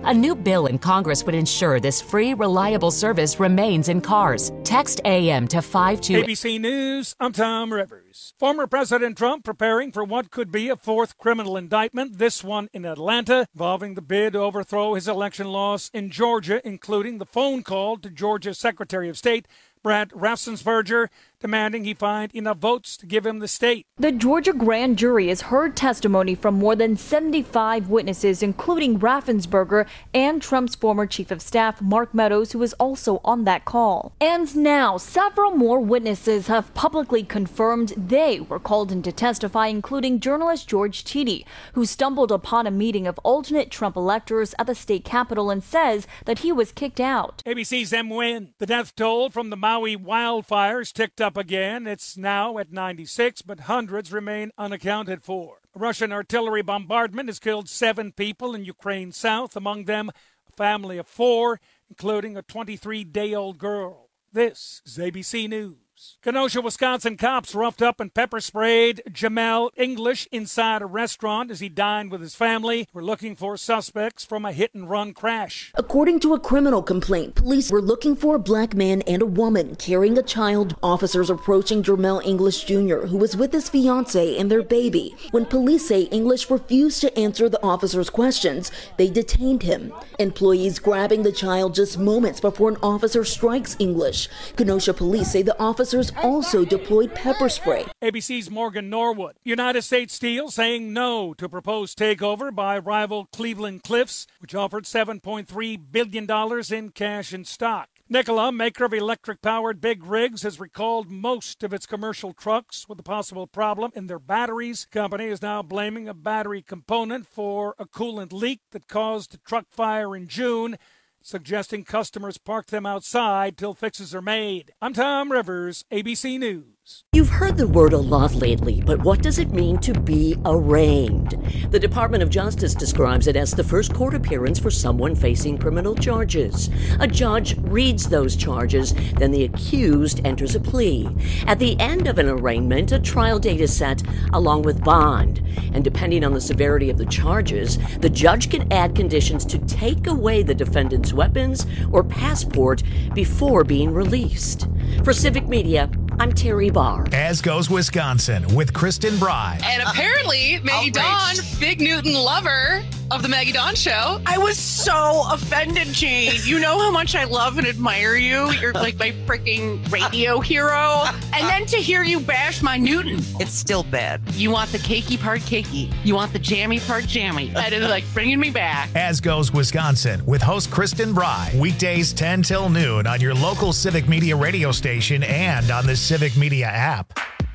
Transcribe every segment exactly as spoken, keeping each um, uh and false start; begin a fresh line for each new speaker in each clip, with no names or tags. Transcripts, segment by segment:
A new bill in Congress would ensure this free, reliable service remains in cars. Text A M to five two.
A B C News, I'm Tom Rivers. Former President Trump preparing for what could be a fourth criminal indictment, this one in Atlanta, involving the bid to overthrow his election loss in Georgia, including the phone call to Georgia's Secretary of State, Brad Raffensperger, demanding he find enough votes to give him the state.
The Georgia grand jury has heard testimony from more than seventy-five witnesses, including Raffensperger and Trump's former chief of staff, Mark Meadows, who was also on that call. And now, several more witnesses have publicly confirmed they were called in to testify, including journalist George Chidi, who stumbled upon a meeting of alternate Trump electors at the state capitol and says that he was kicked out.
A B C's Em Nguyen. The death toll from the Maui wildfires ticked up again. It's now at ninety-six, but hundreds remain unaccounted for. A Russian artillery bombardment has killed seven people in Ukraine's south, among them a family of four, including a twenty-three-day-old girl. This is A B C News. Kenosha, Wisconsin cops roughed up and pepper sprayed Jamel English inside a restaurant as he dined with his family. We're looking for suspects from a hit-and-run crash.
According to a criminal complaint, police were looking for a black man and a woman carrying a child. Officers approaching Jamel English Junior, who was with his fiancee and their baby. When police say English refused to answer the officers' questions, they detained him. Employees grabbing the child just moments before an officer strikes English. Kenosha police say the officer also deployed pepper spray.
A B C's Morgan Norwood. United States Steel saying no to proposed takeover by rival Cleveland Cliffs, which offered seven point three billion dollars in cash and stock. Nikola, maker of electric-powered big rigs, has recalled most of its commercial trucks with a possible problem in their batteries. The company is now blaming a battery component for a coolant leak that caused a truck fire in June, suggesting customers park them outside till fixes are made. I'm Tom Rivers, A B C News.
You've heard the word a lot lately, but what does it mean to be arraigned? The Department of Justice describes it as the first court appearance for someone facing criminal charges. A judge reads those charges, then the accused enters a plea. At the end of an arraignment, a trial date is set along with bond. And depending on the severity of the charges, the judge can add conditions to take away the defendant's weapons or passport before being released. For Civic Media, I'm Terry Barr.
As Goes Wisconsin with Kristen Bry.
And apparently, Maggie Dawn, Big Newton lover of the Maggie Dawn Show.
I was so offended, Jane. You know how much I love and admire you. You're like my freaking radio hero. And then to hear you bash my Newton.
It's still bad.
You want the cakey part cakey. You want the jammy part jammy. That is like bringing me back.
As Goes Wisconsin with host Kristen Bry. Weekdays ten till noon on your local Civic Media radio station and on the Civic Media app.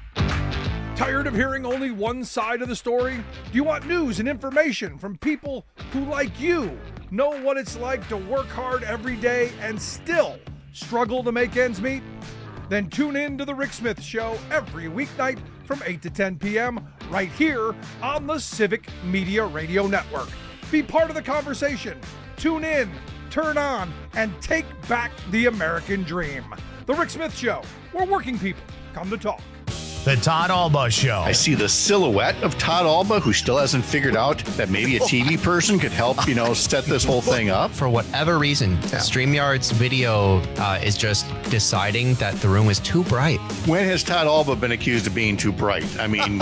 Tired of hearing only one side of the story? Do you want news and information from people who, like you, know what it's like to work hard every day and still struggle to make ends meet? Then tune in to The Rick Smith Show every weeknight from eight to ten p.m. right here on the Civic Media Radio Network. Be part of the conversation. Tune in, turn on, and take back the American dream. The Rick Smith Show, where working people come to talk.
The Todd Alba Show.
I see the silhouette of Todd Alba, who still hasn't figured out that maybe a T V person could help, you know, set this whole thing up.
For whatever reason, yeah. StreamYard's video uh, is just deciding that the room is too bright.
When has Todd Alba been accused of being too bright? I mean,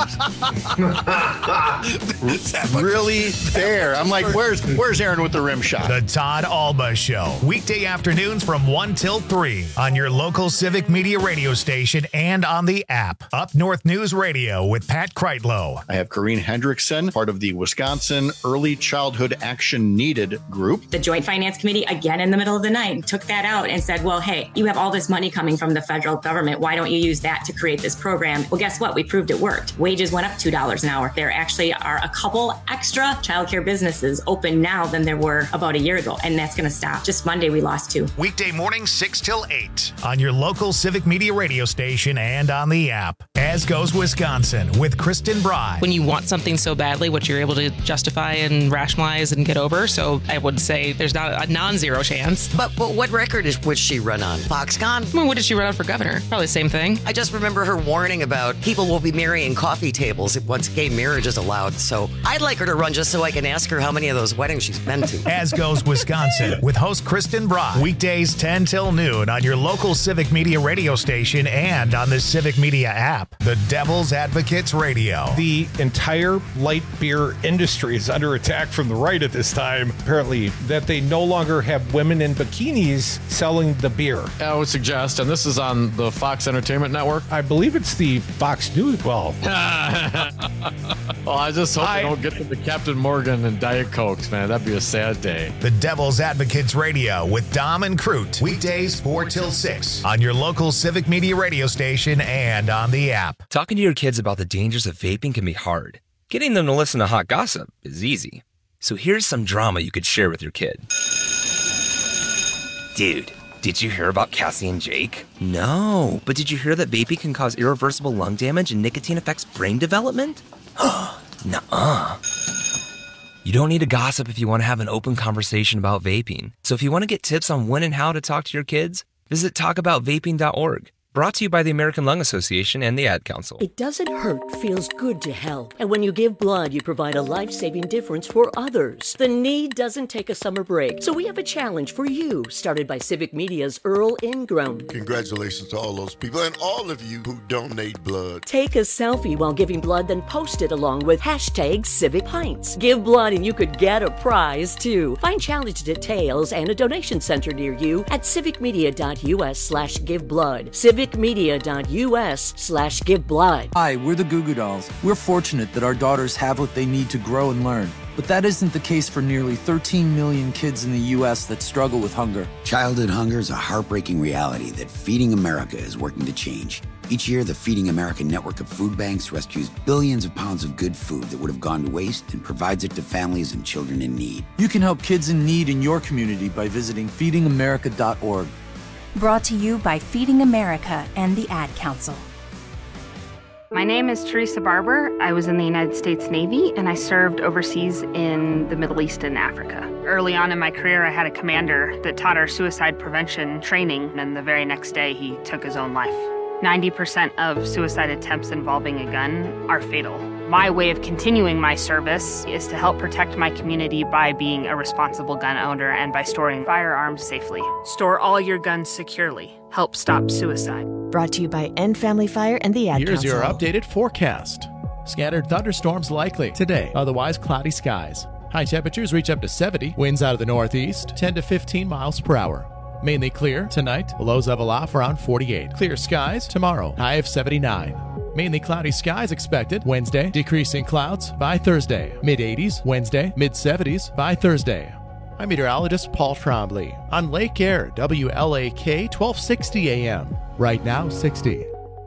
really there. I'm like, where's where's Aaron with the rim shot?
The Todd Alba Show. Weekday afternoons from one till three on your local Civic Media radio station and on the app. Up North News Radio with Pat Kreitlow.
I have Corrine Hendrickson, part of the Wisconsin Early Childhood Action Needed group.
The Joint Finance Committee, again in the middle of the night, took that out and said, well, hey, you have all this money coming from the federal government. Why don't you use that to create this program? Well, guess what? We proved it worked. Wages went up two dollars an hour. There actually are a couple extra childcare businesses open now than there were about a year ago, and that's going to stop. Just Monday, we lost two.
Weekday mornings, six till eight on your local Civic Media radio station and on the app. As Goes Wisconsin with Kristen Bry.
When you want something so badly, what you're able to justify and rationalize and get over. So I would say there's not a non-zero chance.
But, but what record is would she run on? Foxconn?
I mean, what did she run on for governor? Probably the same thing.
I just remember her warning about people will be marrying coffee tables if once gay marriage is allowed. So I'd like her to run just so I can ask her how many of those weddings she's been to.
As Goes Wisconsin with host Kristen Bry. Weekdays ten till noon on your local Civic Media radio station and on the Civic Media app. The Devil's Advocates Radio.
The entire light beer industry is under attack from the right at this time. Apparently, that they no longer have women in bikinis selling the beer.
I would suggest, and this is on the Fox Entertainment Network.
I believe it's the Fox News. Well,
well, I just hope I, they don't get to the Captain Morgan and Diet Cokes, man. That'd be a sad day.
The Devil's Advocates Radio with Dom and Crute. Weekdays four till six on your local Civic Media radio station and on the app.
Talking to your kids about the dangers of vaping can be hard. Getting them to listen to hot gossip is easy. So here's some drama you could share with your kid. Dude, did you hear about Cassie and Jake? No, but did you hear that vaping can cause irreversible lung damage and nicotine affects brain development? Nuh-uh. You don't need to gossip if you want to have an open conversation about vaping. So if you want to get tips on when and how to talk to your kids, visit talk about vaping dot org. Brought to you by the American Lung Association and the Ad Council.
It doesn't hurt, feels good to help. And when you give blood, you provide a life-saving difference for others. The need doesn't take a summer break. So we have a challenge for you, started by Civic Media's Earl Ingram.
Congratulations to all those people and all of you who donate blood.
Take a selfie while giving blood, then post it along with hashtag Civic Pints. Give blood and you could get a prize, too. Find challenge details and a donation center near you at civicmedia.us slash give blood. Civic civicmedia.us slash give blood.
Hi, we're the Goo Goo Dolls. We're fortunate that our daughters have what they need to grow and learn. But that isn't the case for nearly thirteen million kids in the U S that struggle with hunger.
Childhood hunger is a heartbreaking reality that Feeding America is working to change. Each year, the Feeding America network of food banks rescues billions of pounds of good food that would have gone to waste and provides it to families and children in need.
You can help kids in need in your community by visiting feeding america dot org.
Brought to you by Feeding America and the Ad Council.
My name is Teresa Barber. I was in the United States Navy and I served overseas in the Middle East and Africa. Early on in my career, I had a commander that taught our suicide prevention training, and the very next day he took his own life. ninety percent of suicide attempts involving a gun are fatal. My way of continuing my service is to help protect my community by being a responsible gun owner and by storing firearms safely. Store all your guns securely. Help stop suicide.
Brought to you by End Family Fire and the Ad
Here's
Council.
your updated forecast. Scattered thunderstorms likely today, otherwise cloudy skies. High temperatures reach up to seventy, winds out of the northeast, ten to fifteen miles per hour. Mainly clear tonight, lows level off around forty-eight. Clear skies tomorrow, high of seventy-nine. Mainly cloudy skies expected Wednesday, decreasing clouds by Thursday. mid eighties Wednesday, mid seventies by Thursday. I'm meteorologist Paul Trombley on Lake Air, W L A K twelve sixty A M. Right now, sixty.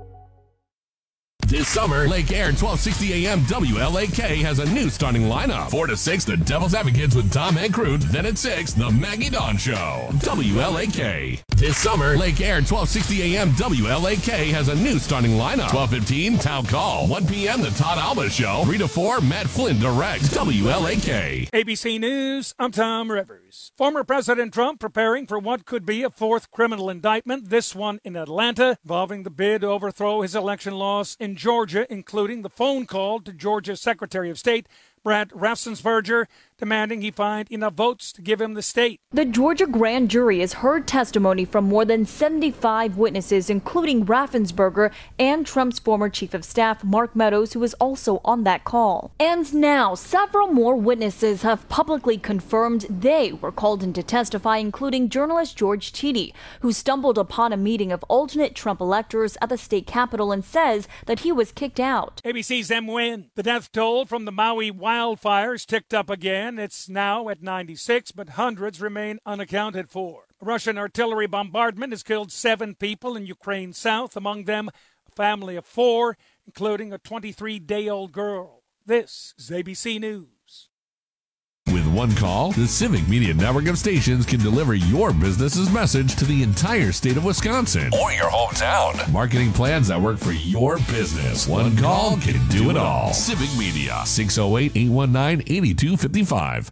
This summer, Lake Air twelve sixty A M W L A K has a new starting lineup. four to six, The Devil's Advocates with Tom and Crute. Then at six, The Maggie Dawn Show. W L A K. This summer, Lake Air twelve sixty A M W L A K has a new starting lineup. twelve fifteen, Town Call. one p.m., The Todd Alba Show. three to four, Matt Flynn directs. W L A K.
A B C News, I'm Tom Rivers. Former President Trump preparing for what could be a fourth criminal indictment, this one in Atlanta, involving the bid to overthrow his election loss in Georgia, including the phone call to Georgia's Secretary of State, Brad Raffensperger, demanding he find enough votes to give him the state.
The Georgia grand jury has heard testimony from more than seventy-five witnesses, including Raffensperger and Trump's former chief of staff, Mark Meadows, who was also on that call. And now, several more witnesses have publicly confirmed they were called in to testify, including journalist George Chidi, who stumbled upon a meeting of alternate Trump electors at the state capitol and says that he was kicked out.
A B C's Em Nguyen. The death toll from the Maui wildfires ticked up again. It's now at ninety-six, but hundreds remain unaccounted for. A Russian artillery bombardment has killed seven people in Ukraine's south, among them a family of four, including a twenty-three-day-old girl. This is A B C News.
With one call, the Civic Media network of stations can deliver your business's message to the entire state of Wisconsin or your hometown. Marketing plans that work for your business. One call can do it all. Civic Media, six oh eight, eight one nine, eight two five five.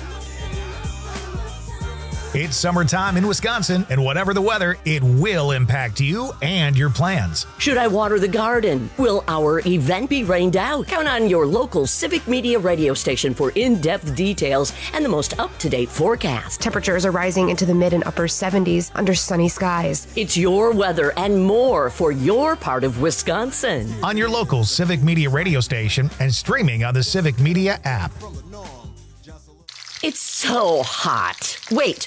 It's summertime in Wisconsin, and whatever the weather, it will impact you and your plans.
Should I water the garden? Will our event be rained out? Count on your local Civic Media radio station for in-depth details and the most up-to-date forecast.
Temperatures are rising into the mid and upper seventies under sunny skies.
It's your weather and more for your part of Wisconsin.
On your local Civic Media radio station and streaming on the Civic Media app.
It's so hot. Wait,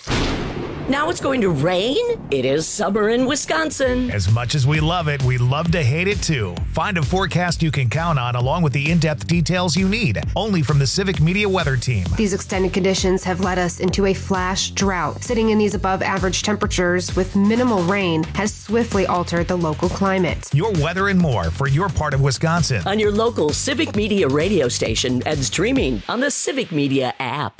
now it's going to rain? It is summer in Wisconsin.
As much as we love it, we love to hate it too. Find a forecast you can count on along with the in-depth details you need, only from the Civic Media weather team.
These extended conditions have led us into a flash drought. Sitting in these above average temperatures with minimal rain has swiftly altered the local climate.
Your weather and more for your part of Wisconsin.
On your local Civic Media radio station and streaming on the Civic Media app.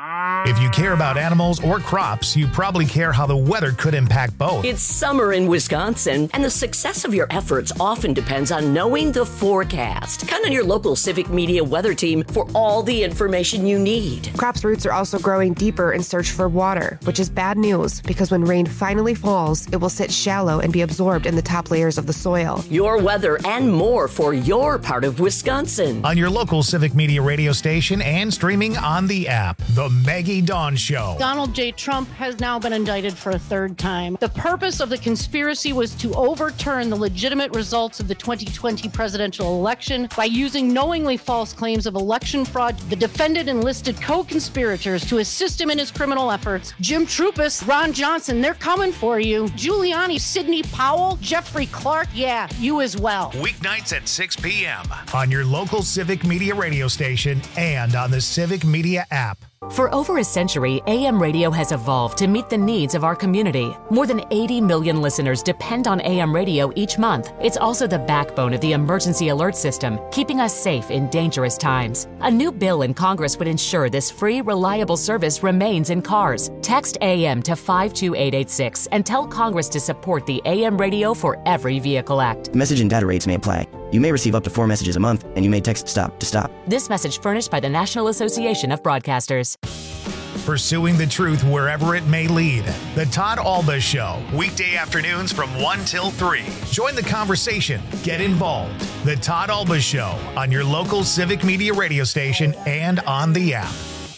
If you care about animals or crops, you probably care how the weather could impact both.
It's summer in Wisconsin, and the success of your efforts often depends on knowing the forecast. Count on your local Civic Media weather team for all the information you need.
Crops' roots are also growing deeper in search for water, which is bad news because when rain finally falls, it will sit shallow and be absorbed in the top layers of the soil.
Your weather and more for your part of Wisconsin.
On your local Civic Media radio station and streaming on the app. The Maggie Dawn Show.
Donald J. Trump has now been indicted for a third time. The purpose of the conspiracy was to overturn the legitimate results of the twenty twenty presidential election by using knowingly false claims of election fraud. The defendant enlisted co-conspirators to assist him in his criminal efforts. Jim Trupis, Ron Johnson, they're coming for you. Giuliani, Sidney Powell, Jeffrey Clark, yeah, you as well.
Weeknights at six p.m. on your local Civic Media radio station and on the Civic Media app.
For over a century, A M radio has evolved to meet the needs of our community. More than eighty million listeners depend on A M radio each month. It's also the backbone of the emergency alert system, keeping us safe in dangerous times. A new bill in Congress would ensure this free, reliable service remains in cars. Text A M to five two eight eight six and tell Congress to support the A M Radio for Every Vehicle Act.
Message and data rates may apply. You may receive up to four messages a month, and you may text STOP to stop.
This message furnished by the National Association of Broadcasters.
Pursuing the truth wherever it may lead. The Todd Alba Show, weekday afternoons from one till three. Join the conversation. Get involved. The Todd Alba Show on your local Civic Media radio station and on the app.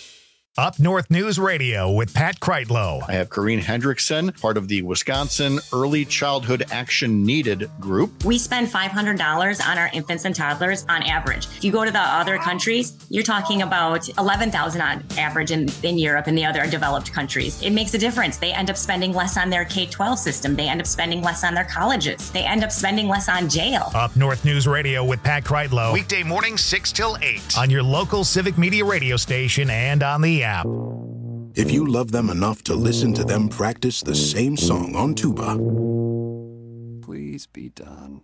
Up North News Radio with Pat Kreitlow.
I have Corrine Hendrickson, part of the Wisconsin Early Childhood Action Needed group.
We spend five hundred dollars on our infants and toddlers on average. If you go to the other countries, you're talking about eleven thousand dollars on average in, in Europe and the other developed countries. It makes a difference. They end up spending less on their K twelve system. They end up spending less on their colleges. They end up spending less on jail.
Up North News Radio with Pat Kreitlow. Weekday mornings six till eight on your local Civic Media radio station and on the app.
If you love them enough to listen to them practice the same song on tuba,
please be done.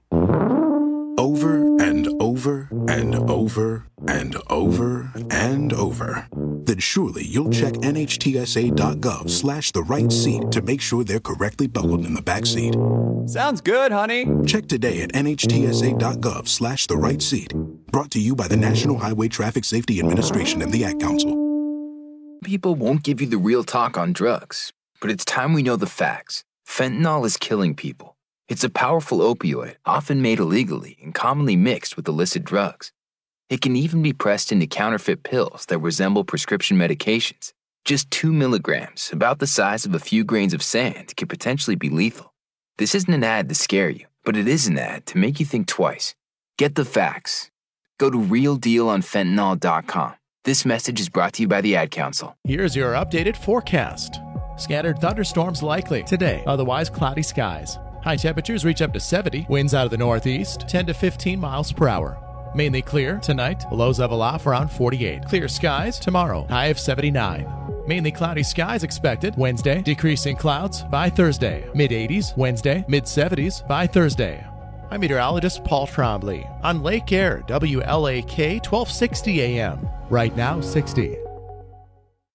Over and over and over and over and over, then surely you'll check nhtsa.gov slash the right seat to make sure they're correctly buckled in the back seat.
Sounds good, honey.
Check today at nhtsa.gov slash the right seat. Brought to you by the National Highway Traffic Safety Administration and the Ad Council.
People won't give you the real talk on drugs, but it's time we know the facts. Fentanyl is killing people. It's a powerful opioid, often made illegally and commonly mixed with illicit drugs. It can even be pressed into counterfeit pills that resemble prescription medications. Just two milligrams, about the size of a few grains of sand, can potentially be lethal. This isn't an ad to scare you, but it is an ad to make you think twice. Get the facts. Go to real deal on fentanyl dot com. This message is brought to you by the Ad Council.
Here's your updated forecast. Scattered thunderstorms likely today, otherwise cloudy skies. High temperatures reach up to seventy, winds out of the northeast, ten to fifteen miles per hour. Mainly clear tonight, lows level off around forty-eight. Clear skies tomorrow, high of seventy-nine. Mainly cloudy skies expected Wednesday, decreasing clouds by Thursday. mid eighties Wednesday, mid seventies by Thursday. I'm meteorologist Paul Trombley on Lake Air, W L A K twelve sixty A M. Right now, sixty.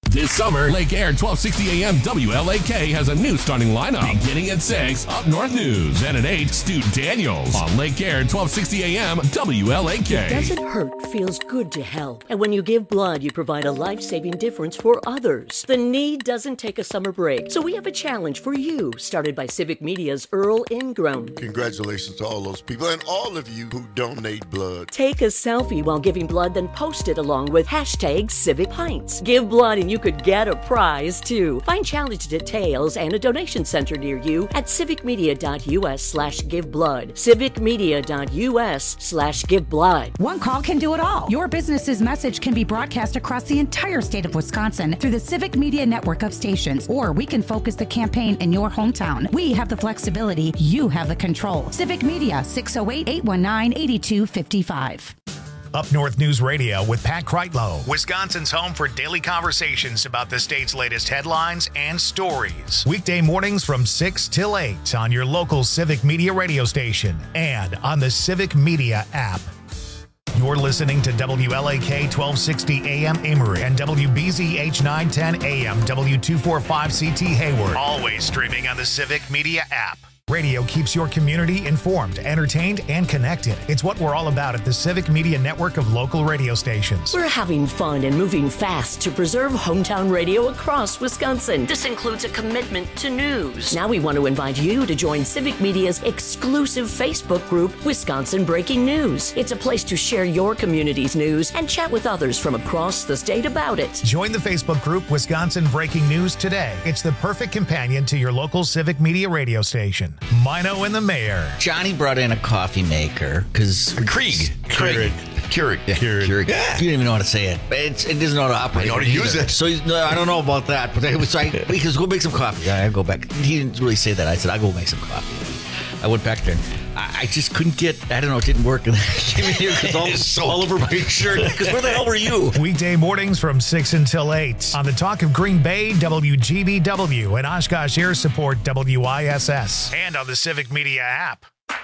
This summer, Lake Air twelve sixty A M W L A K has a new starting lineup. Beginning at six, Up North News. And at eight, Stu Daniels on Lake Air twelve sixty A M W L A K.
It doesn't hurt, feels good to help. And when you give blood, you provide a life-saving difference for others. The need doesn't take a summer break. So we have a challenge for you, started by Civic Media's Earl Ingram.
Congratulations to all those people and all of you who donate blood.
Take a selfie while giving blood, then post it along with hashtag Civic Pints. Give blood and you could get a prize, too. Find challenge details and a donation center near you at civicmedia.us slash give blood. civicmedia.us slash give blood.
One call can do it all. Your business's message can be broadcast across the entire state of Wisconsin through the Civic Media network of stations, or we can focus the campaign in your hometown. We have the flexibility. You have the control. Civic Media, six oh eight, eight one nine, eight two five five.
Up North News Radio with Pat Kreitlow, Wisconsin's home for daily conversations about the state's latest headlines and stories. Weekday mornings from six till eight on your local Civic Media radio station and on the Civic Media app. You're listening to W L A K twelve sixty A M Amory and W B Z H nine ten A M W two forty-five C T Hayward. Always streaming on the Civic Media app. Radio keeps your community informed, entertained, and connected. It's what we're all about at the Civic Media network of local radio stations.
We're having fun and moving fast to preserve hometown radio across Wisconsin. This includes a commitment to news. Now we want to invite you to join Civic Media's exclusive Facebook group, Wisconsin Breaking News. It's a place to share your community's news and chat with others from across the state about it.
Join the Facebook group, Wisconsin Breaking News today. It's the perfect companion to your local Civic Media radio station. Mino and the Mayor.
Johnny brought in a coffee maker because
Krieg.
Keurig.
Keurig.
Yeah,
Keurig.
Keurig.
Yeah.
You don't even know how to say it. It's, it doesn't know how to operate.
I know how to use it.
So he's, no, I don't know about that. But I was like, because go make some coffee. I go back. He didn't really say that. I said, I'll go make some coffee. I went back there. I, I just couldn't get, I don't know, it didn't work. And I came in here because all,
so
all over my shirt. Because where the hell were you?
Weekday mornings from six until eight on the Talk of Green Bay, W G B W, and Oshkosh Air Support, W I S S, and on the Civic Media app.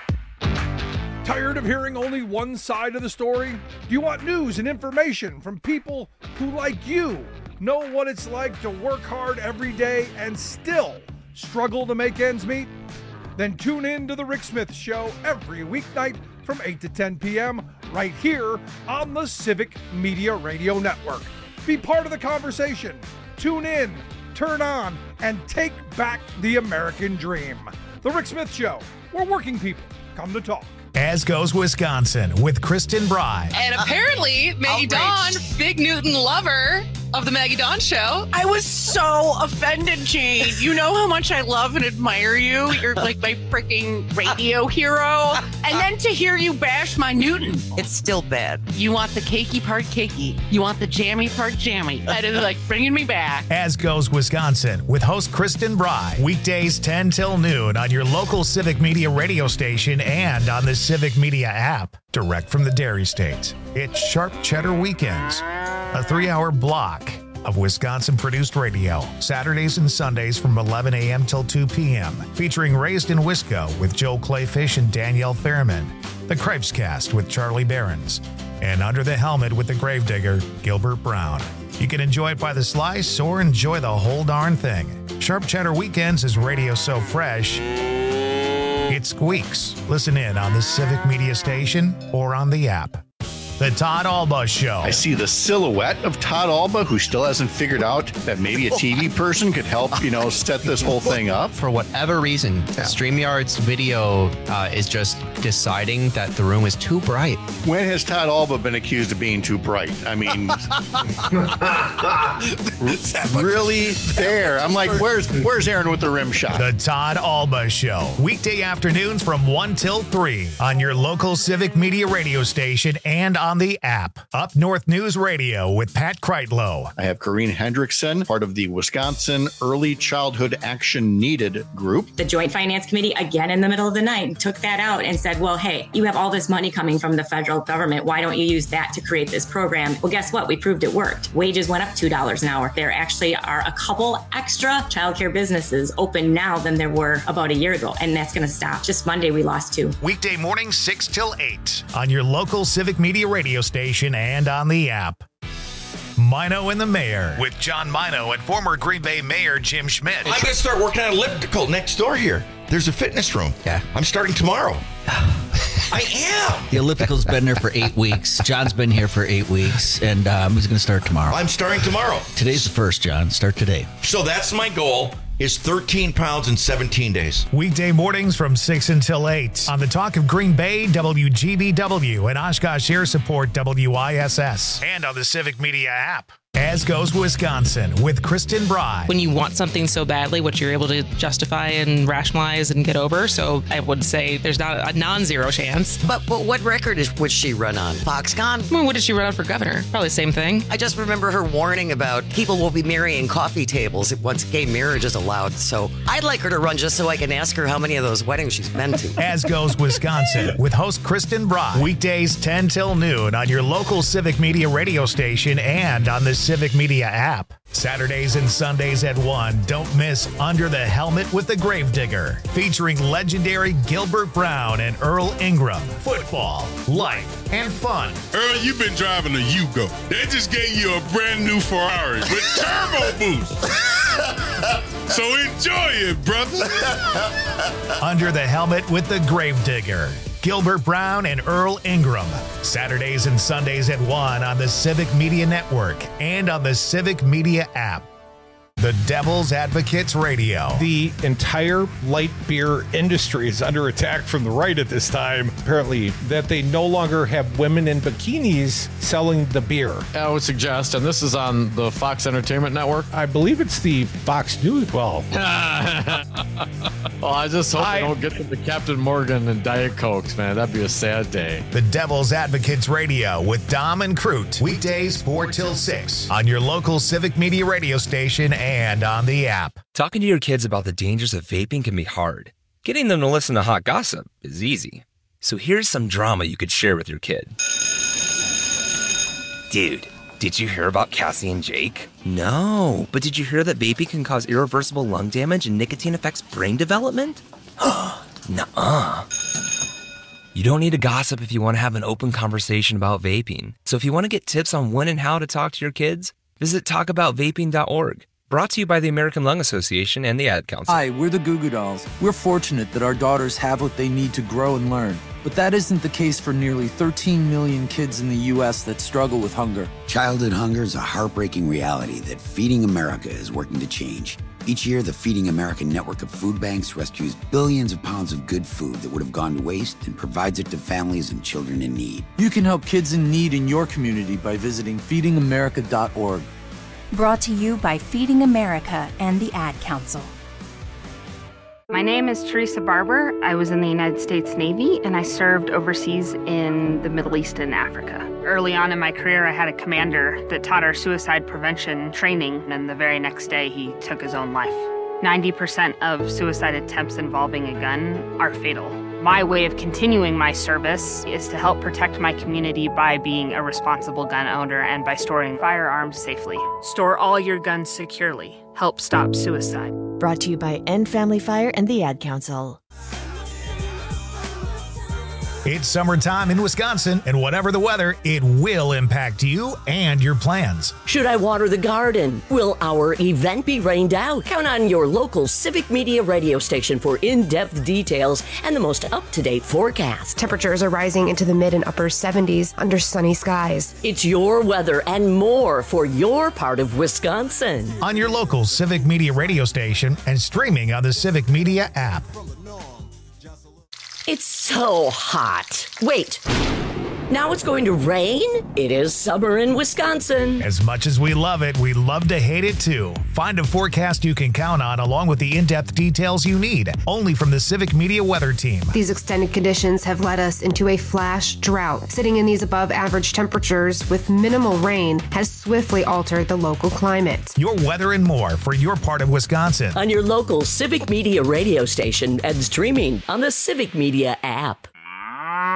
Tired of hearing only one side of the story? Do you want news and information from people who, like you, know what it's like to work hard every day and still struggle to make ends meet? Then tune in to The Rick Smith Show every weeknight from eight to ten p.m. right here on the Civic Media Radio Network. Be part of the conversation. Tune in, turn on, and take back the American dream. The Rick Smith Show, where working people come to talk.
As Goes Wisconsin with Kristen Bry.
And apparently, Maggie Dawn, Big Newton lover of the Maggie Dawn Show. I was so offended, Jane. You know how much I love and admire you. You're like my freaking radio hero. And then to hear you bash my Newton. It's still bad. You want the cakey part cakey. You want the jammy part jammy. That is like bringing me back.
As Goes Wisconsin with host Kristen Bry. Weekdays ten till noon on your local Civic Media radio station and on the Civic Media app. Direct from the Dairy State. It's Sharp Cheddar Weekends, a three-hour block of Wisconsin-produced radio, Saturdays and Sundays from eleven a.m. till two p.m., featuring Raised in Wisco with Joe Clayfish and Danielle Fairman, The Cripes Cast with Charlie Behrens, and Under the Helmet with the Gravedigger, Gilbert Brown. You can enjoy it by the slice or enjoy the whole darn thing. Sharp Cheddar Weekends is radio so fresh, it squeaks. Listen in on the Civic Media station or on the app. The Todd Alba Show.
I see the silhouette of Todd Alba, who still hasn't figured out that maybe a T V person could help, you know, set this whole thing up.
For whatever reason, yeah. StreamYard's video uh, is just deciding that the room is too bright.
When has Todd Alba been accused of being too bright? I mean, really there. I'm like, where's where's Aaron with the rim shot?
The Todd Alba Show. Weekday afternoons from one till three on your local Civic Media radio station and on the app. Up North News Radio with Pat Kreitlow.
I have Corrine Hendrickson, part of the Wisconsin Early Childhood Action Needed group.
The Joint Finance Committee, again in the middle of the night, took that out and said, well, hey, you have all this money coming from the federal government. Why don't you use that to create this program? Well, guess what? We proved it worked. Wages went up two dollars an hour. There actually are a couple extra childcare businesses open now than there were about a year ago, and that's going to stop. Just Monday, we lost two.
Weekday mornings, six till eight on your local Civic Media radio station and on the app. Mino and the Mayor with John Mino and former Green Bay Mayor Jim Schmidt.
I'm going to start working on elliptical next door here. There's a fitness room.
Yeah.
I'm starting tomorrow. I am.
The elliptical's been there for eight weeks. John's been here for eight weeks, and um, he's going to start tomorrow.
I'm starting tomorrow.
Today's the first, John. Start today.
So that's my goal, is thirteen pounds in seventeen days.
Weekday mornings from six until eight on the Talk of Green Bay, W G B W, and Oshkosh Air Support, W I S S, and on the Civic Media app. As Goes Wisconsin with Kristen Bry.
When you want something so badly, what you're able to justify and rationalize and get over. So I would say there's not a non-zero chance.
But but what record is would she run on? Foxconn?
Well, what did she run on for governor? Probably the same thing.
I just remember her warning about people will be marrying coffee tables once gay marriage is allowed. So I'd like her to run just so I can ask her how many of those weddings she's been to.
As Goes Wisconsin with host Kristen Bry. Weekdays ten till noon on your local Civic Media radio station and on the Civic Media app. Saturdays and Sundays at one. Don't miss Under the Helmet with the Gravedigger, featuring legendary Gilbert Brown and Earl Ingram. Football, life, and fun.
Earl, you've been driving a Yugo. They just gave you a brand new Ferrari with turbo boost. So enjoy it, brother.
Under the Helmet with the Gravedigger. Gilbert Brown and Earl Ingram. Saturdays and Sundays at one on the Civic Media Network and on the Civic Media app. The Devil's Advocates Radio.
The entire light beer industry is under attack from the right at this time, apparently, that they no longer have women in bikinis selling the beer.
I would suggest, and this is on the Fox Entertainment Network.
I believe it's the Fox News. Well,
well I just hope I, they don't get to the Captain Morgan and Diet Cokes, man. That'd be a sad day.
The Devil's Advocates Radio with Dom and Crute. Weekdays four till six on your local Civic Media radio station and on the app.
Talking to your kids about the dangers of vaping can be hard. Getting them to listen to hot gossip is easy. So here's some drama you could share with your kid. Dude, did you hear about Cassie and Jake? No, but did you hear that vaping can cause irreversible lung damage and nicotine affects brain development? Nuh-uh. You don't need to gossip if you want to have an open conversation about vaping. So if you want to get tips on when and how to talk to your kids, visit talk about vaping dot org. Brought to you by the American Lung Association and the Ad Council.
Hi, we're the Goo Goo Dolls. We're fortunate that our daughters have what they need to grow and learn. But that isn't the case for nearly thirteen million kids in the U S that struggle with hunger.
Childhood hunger is a heartbreaking reality that Feeding America is working to change. Each year, the Feeding America network of food banks rescues billions of pounds of good food that would have gone to waste and provides it to families and children in need.
You can help kids in need in your community by visiting feeding america dot org.
Brought to you by Feeding America and the Ad Council.
My name is Teresa Barber. I was in the United States Navy and I served overseas in the Middle East and Africa. Early on in my career, I had a commander that taught our suicide prevention training, and the very next day he took his own life. ninety percent of suicide attempts involving a gun are fatal. My way of continuing my service is to help protect my community by being a responsible gun owner and by storing firearms safely. Store all your guns securely. Help stop suicide.
Brought to you by End Family Fire and the Ad Council.
It's summertime in Wisconsin, and whatever the weather, it will impact you and your plans.
Should I water the garden? Will our event be rained out? Count on your local Civic Media radio station for in-depth details and the most up-to-date forecast.
Temperatures are rising into the mid and upper seventies under sunny skies.
It's your weather and more for your part of Wisconsin.
On your local Civic Media radio station and streaming on the Civic Media app.
It's so hot. Wait, now it's going to rain? It is summer in Wisconsin.
As much as we love it, we love to hate it too. Find a forecast you can count on along with the in-depth details you need, only from the Civic Media Weather Team.
These extended conditions have led us into a flash drought. Sitting in these above average temperatures with minimal rain has swiftly altered the local climate.
Your weather and more for your part of Wisconsin.
On your local Civic Media radio station and streaming on the Civic Media app.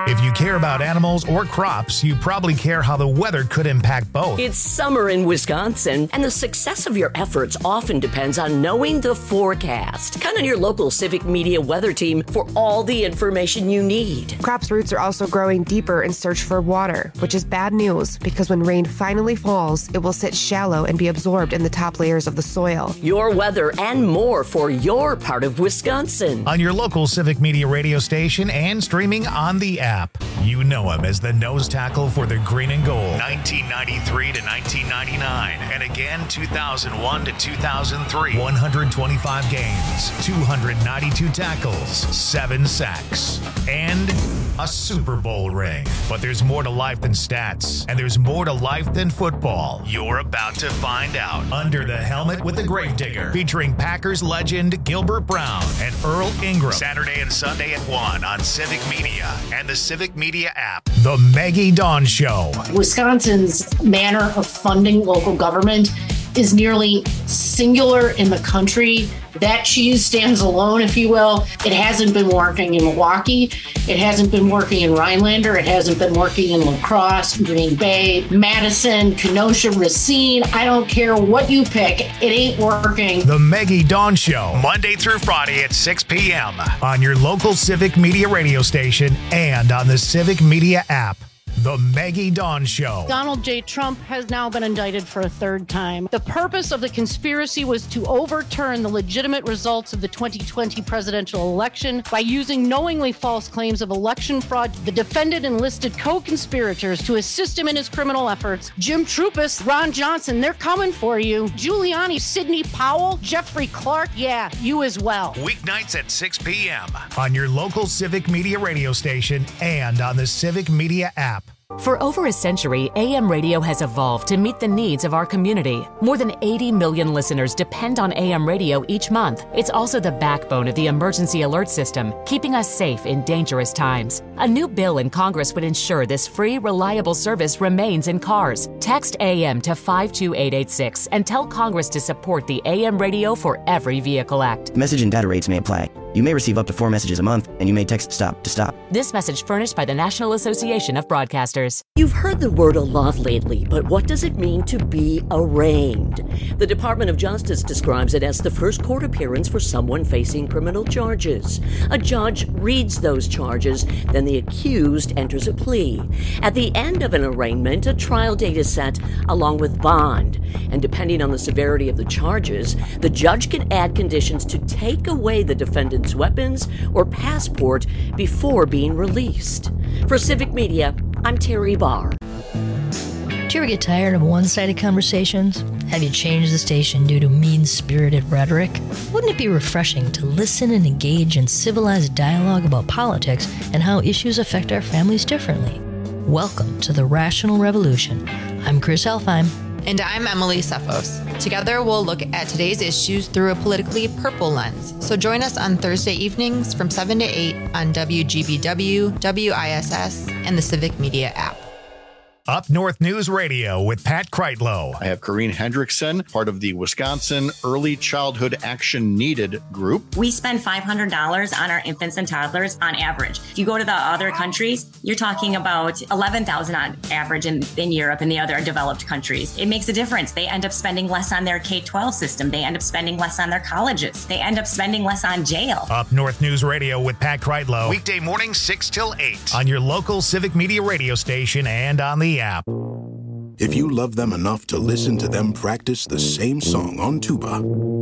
If you care about animals or crops, you probably care how the weather could impact both.
It's summer in Wisconsin, and the success of your efforts often depends on knowing the forecast. Count on your local Civic Media weather team for all the information you need.
Crops' roots are also growing deeper in search for water, which is bad news because when rain finally falls, it will sit shallow and be absorbed in the top layers of the soil.
Your weather and more for your part of Wisconsin.
On your local Civic Media radio station and streaming on the app. You know him as the nose tackle for the green and gold. nineteen ninety-three to nineteen ninety-nine. And again, two thousand one to two thousand three. one hundred twenty-five games, two hundred ninety-two tackles, seven sacks, and a Super Bowl ring. But there's more to life than stats, and there's more to life than football. You're about to find out. Under the Helmet with the Gravedigger, featuring Packers legend Gilbert Brown and Earl Ingram. Saturday and Sunday at one on Civic Media and the Civic Media app. The Maggie Dawn Show.
Wisconsin's manner of funding local government is nearly singular in the country. That cheese stands alone, if you will. It hasn't been working in Milwaukee. It hasn't been working in Rhinelander. It hasn't been working in La Crosse, Green Bay, Madison, Kenosha, Racine. I don't care what you pick. It ain't working.
The Maggie Dawn Show, Monday through Friday at six p.m. on your local Civic Media radio station and on the Civic Media app. The Maggie Dawn Show.
Donald J. Trump has now been indicted for a third time. The purpose of the conspiracy was to overturn the legitimate results of the twenty twenty presidential election by using knowingly false claims of election fraud. The defendant enlisted co-conspirators to assist him in his criminal efforts. Jim Trupis, Ron Johnson, they're coming for you. Giuliani, Sidney Powell, Jeffrey Clark, yeah, you as well.
Weeknights at six p.m. on your local Civic Media radio station and on the Civic Media app.
For over a century, A M radio has evolved to meet the needs of our community. More than eighty million listeners depend on A M radio each month. It's also the backbone of the emergency alert system, keeping us safe in dangerous times. A new bill in Congress would ensure this free, reliable service remains in cars. Text A M to five two eight eight six and tell Congress to support the A M Radio for Every Vehicle Act.
Message and data rates may apply. You may receive up to four messages a month, and you may text STOP to stop.
This message furnished by the National Association of Broadcasters.
You've heard the word a lot lately, but what does it mean to be arraigned? The Department of Justice describes it as the first court appearance for someone facing criminal charges. A judge reads those charges, then the accused enters a plea. At the end of an arraignment, a trial date is set along with bond. And depending on the severity of the charges, the judge can add conditions to take away the defendant's weapons or passport before being released. For Civic Media, I'm Terry Barr.
Do you ever get tired of one-sided conversations? Have you changed the station due to mean-spirited rhetoric? Wouldn't it be refreshing to listen and engage in civilized dialogue about politics and how issues affect our families differently? Welcome to the Rational Revolution. I'm Chris Helfheim.
And I'm Emily Cephos. Together, we'll look at today's issues through a politically purple lens. So join us on Thursday evenings from seven to eight on W G B W, W I S S, and the Civic Media app.
Up North News Radio with Pat Kreitlow.
I have Corrine Hendrickson, part of the Wisconsin Early Childhood Action Needed group.
We spend five hundred dollars on our infants and toddlers on average. If you go to the other countries, you're talking about eleven thousand dollars on average in, in Europe and the other developed countries. It makes a difference. They end up spending less on their K twelve system. They end up spending less on their colleges. They end up spending less on jail.
Up North News Radio with Pat Kreitlow. Weekday morning, six till eight on your local Civic Media radio station and on the app.
If you love them enough to listen to them practice the same song on tuba,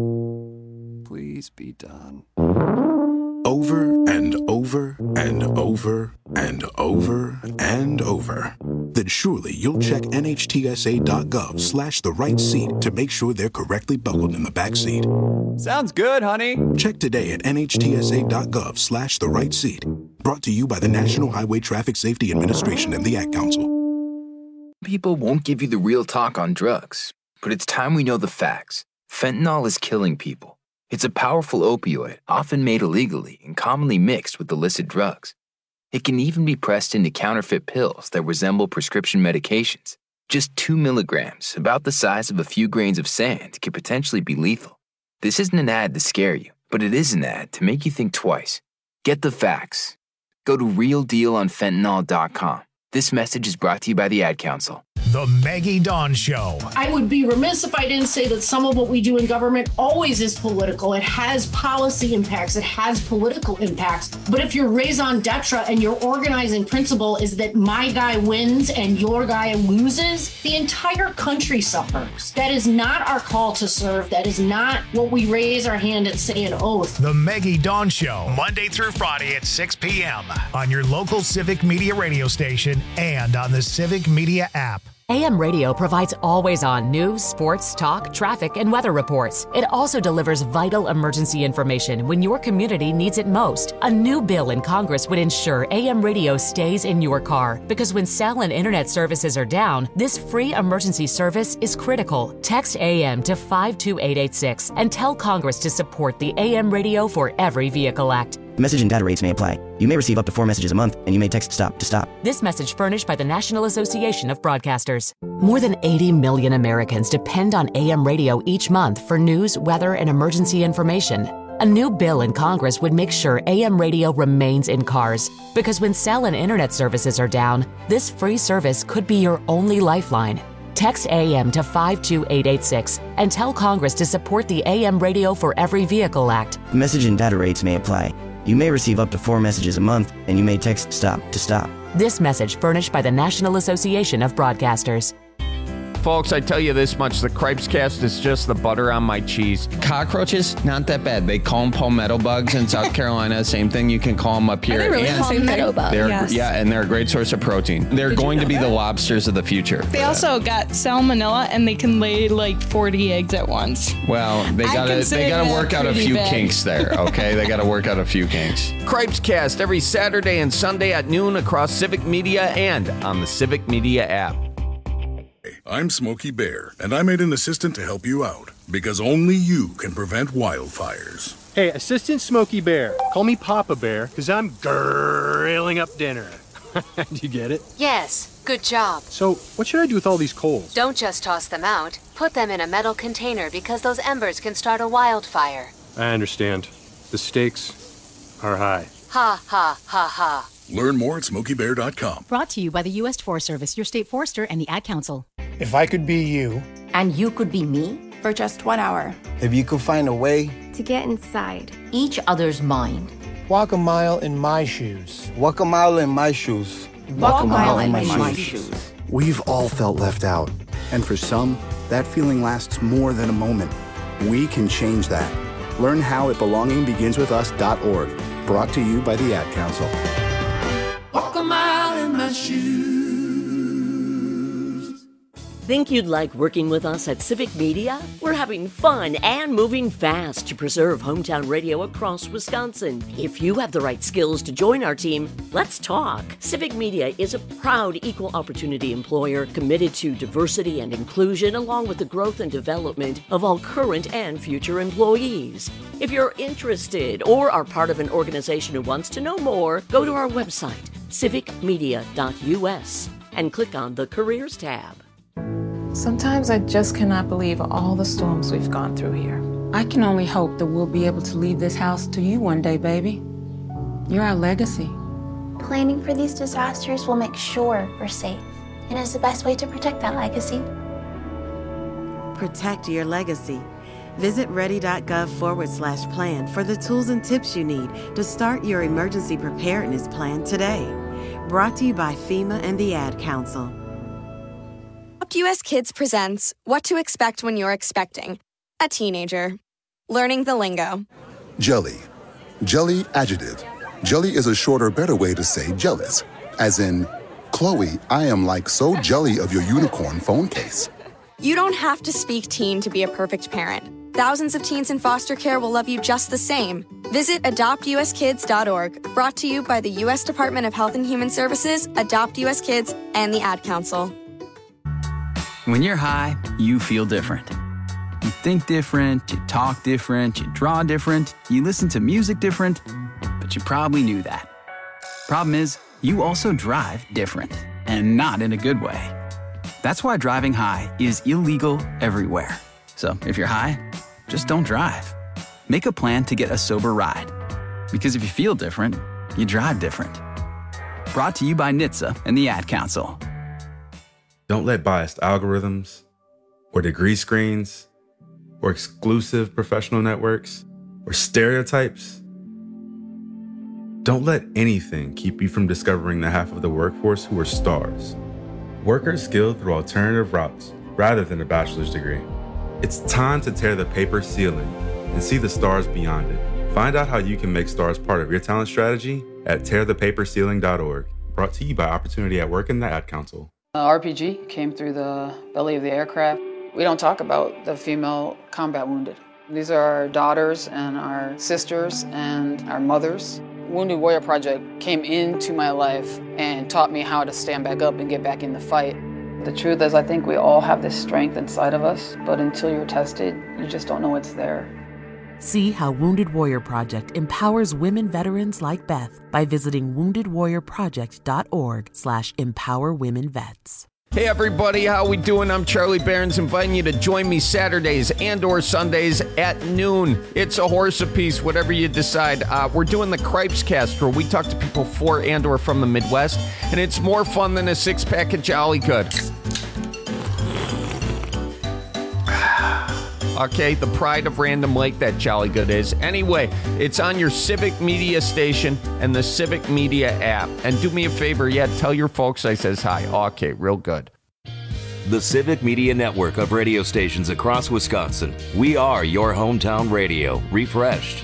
please be done.
Over and over and over and over and over, then surely you'll check nhtsa.gov slash the right seat to make sure they're correctly buckled in the back seat.
Sounds good, honey.
Check today at nhtsa.gov slash the right seat. Brought to you by the National Highway Traffic Safety Administration and the Ad Council.
People won't give you the real talk on drugs, but it's time we know the facts. Fentanyl is killing people. It's a powerful opioid, often made illegally and commonly mixed with illicit drugs. It can even be pressed into counterfeit pills that resemble prescription medications. Just two milligrams, about the size of a few grains of sand, could potentially be lethal. This isn't an ad to scare you, but it is an ad to make you think twice. Get the facts. Go to real deal on fentanyl dot com. This message is brought to you by the Ad Council.
The Maggie Dawn Show.
I would be remiss if I didn't say that some of what we do in government always is political. It has policy impacts. It has political impacts. But if your raison d'etre and your organizing principle is that my guy wins and your guy loses, the entire country suffers. That is not our call to serve. That is not what we raise our hand and say an oath.
The Maggie Dawn Show, Monday through Friday at six p.m. on your local Civic Media radio station and on the Civic Media app.
A M Radio provides always-on news, sports, talk, traffic, and weather reports. It also delivers vital emergency information when your community needs it most. A new bill in Congress would ensure A M Radio stays in your car, because when cell and internet services are down, this free emergency service is critical. Text A M to five two eight eight six and tell Congress to support the A M Radio for Every Vehicle Act.
Message and data rates may apply. You may receive up to four messages a month, and you may text STOP to stop.
This message furnished by the National Association of Broadcasters. More than eighty million Americans depend on A M radio each month for news, weather, and emergency information. A new bill in Congress would make sure A M radio remains in cars, because when cell and internet services are down, this free service could be your only lifeline. Text A M to five two eight eight six and tell Congress to support the A M Radio for Every Vehicle Act.
Message and data rates may apply. You may receive up to four messages a month, and you may text STOP to stop.
This message furnished by the National Association of Broadcasters.
Folks, I tell you this much, the Cripes Cast is just the butter on my cheese.
Cockroaches, not that bad. They call them palmetto bugs in South Carolina. Same thing, you can call them up here.
Are they really
and
palmetto bugs?
they're,
Yes.
Yeah, and they're a great source of protein. They're
Did you
going to
know
be
that?
the lobsters of the future.
They also got salmonella, and they can lay like forty eggs at once.
Well, they
I
gotta
consider
they gotta
that
work out a
pretty
few
bad.
kinks there, okay? They gotta work out a few kinks.
Cripes Cast every Saturday and Sunday at noon across Civic Media and on the Civic Media app.
I'm Smokey Bear, and I made an assistant to help you out, because only you can prevent wildfires.
Hey, Assistant Smokey Bear. Call me Papa Bear, because I'm grilling up dinner. Do you get it?
Yes, good job.
So, what should I do with all these coals?
Don't just toss them out. Put them in a metal container because those embers can start a wildfire.
I understand. The stakes are high.
Ha, ha, ha, ha.
Learn more at smokey bear dot com.
Brought to you by the U S Forest Service, your state forester, and the Ad Council.
If I could be you.
And you could be me?
For just one hour.
If you could find a way.
To get inside each other's mind.
Walk a mile in my shoes. Walk a mile in my shoes.
Walk, Walk a mile, mile in my, in my shoes. shoes.
We've all felt left out. And for some, that feeling lasts more than a moment. We can change that. Learn how at belonging begins with us dot org. Brought to you by the Ad Council.
Walk a mile in my shoes.
Think you'd like working with us at Civic Media? We're having fun and moving fast to preserve hometown radio across Wisconsin. If you have the right skills to join our team, let's talk. Civic Media is a proud equal opportunity employer committed to diversity and inclusion, along with the growth and development of all current and future employees. If you're interested or are part of an organization who wants to know more, go to our website, civic media dot u s, and click on the Careers tab.
Sometimes I just cannot believe all the storms we've gone through here. I can only hope that we'll be able to leave this house to you one day, baby. You're our legacy.
Planning for these disasters will make sure we're safe, and is the best way to protect that legacy.
Protect your legacy. Visit ready.gov forward slash plan for the tools and tips you need to start your emergency preparedness plan today. Brought to you by FEMA and the Ad Council.
U S Kids presents What to Expect When You're Expecting a Teenager. Learning the lingo.
Jelly. Jelly adjective. Jelly is a shorter, better way to say jealous. As in, Chloe, I am like so jelly of your unicorn phone case.
You don't have to speak teen to be a perfect parent. Thousands of teens in foster care will love you just the same. Visit adopt u s kids dot org. Brought to you by the U S Department of Health and Human Services, Adopt U S Kids, and the Ad Council.
When you're high, you feel different. You think different, you talk different, you draw different, you listen to music different, but you probably knew that. Problem is, you also drive different, and not in a good way. That's why driving high is illegal everywhere. So if you're high, just don't drive. Make a plan to get a sober ride. Because if you feel different, you drive different.
Brought to you by N H T S A and the Ad Council.
Don't let biased algorithms or degree screens or exclusive professional networks or stereotypes. Don't let anything keep you from discovering the half of the workforce who are stars. Workers skilled through alternative routes rather than a bachelor's degree. It's time to tear the paper ceiling and see the stars beyond it. Find out how you can make stars part of your talent strategy at tear the paper ceiling dot org. Brought to you by Opportunity at Work and the Ad Council.
Uh, R P G came through the belly of the aircraft. We don't talk about the female combat wounded. These are our daughters and our sisters and our mothers. Wounded Warrior Project came into my life and taught me how to stand back up and get back in the fight. The truth is, I think we all have this strength inside of us, but until you're tested, you just don't know it's there.
See how Wounded Warrior Project empowers women veterans like Beth by visiting wounded warrior project dot org slash empower women vets.
Hey everybody, how we doing? I'm Charlie Barons, inviting you to join me Saturdays and or Sundays at noon. It's a horse apiece, whatever you decide. Uh, we're doing the Cripes Cast, where we talk to people for and or from the Midwest, and it's more fun than a six-pack of Jolly Good. Okay, the pride of Random Lake, that Jolly Good is. Anyway, it's on your Civic Media station and the Civic Media app. And do me a favor, yeah, tell your folks I says hi. Okay, real good.
The Civic Media network of radio stations across Wisconsin. We are your hometown radio, refreshed.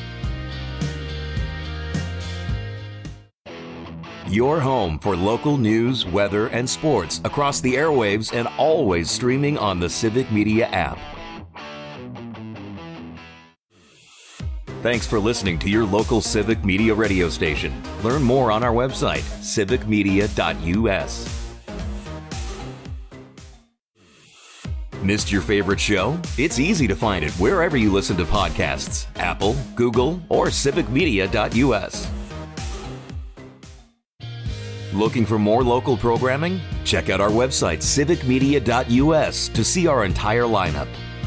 Your home for local news, weather, and sports across the airwaves and always streaming on the Civic Media app. Thanks for listening to your local Civic Media radio station. Learn more on our website, civic media dot u s. Missed your favorite show? It's easy to find it wherever you listen to podcasts, Apple, Google, or civic media dot u s. Looking for more local programming? Check out our website, civic media dot u s, to see our entire lineup.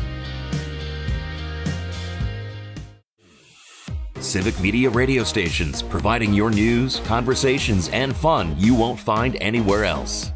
Civic Media radio stations, providing your news, conversations, and fun you won't find anywhere else.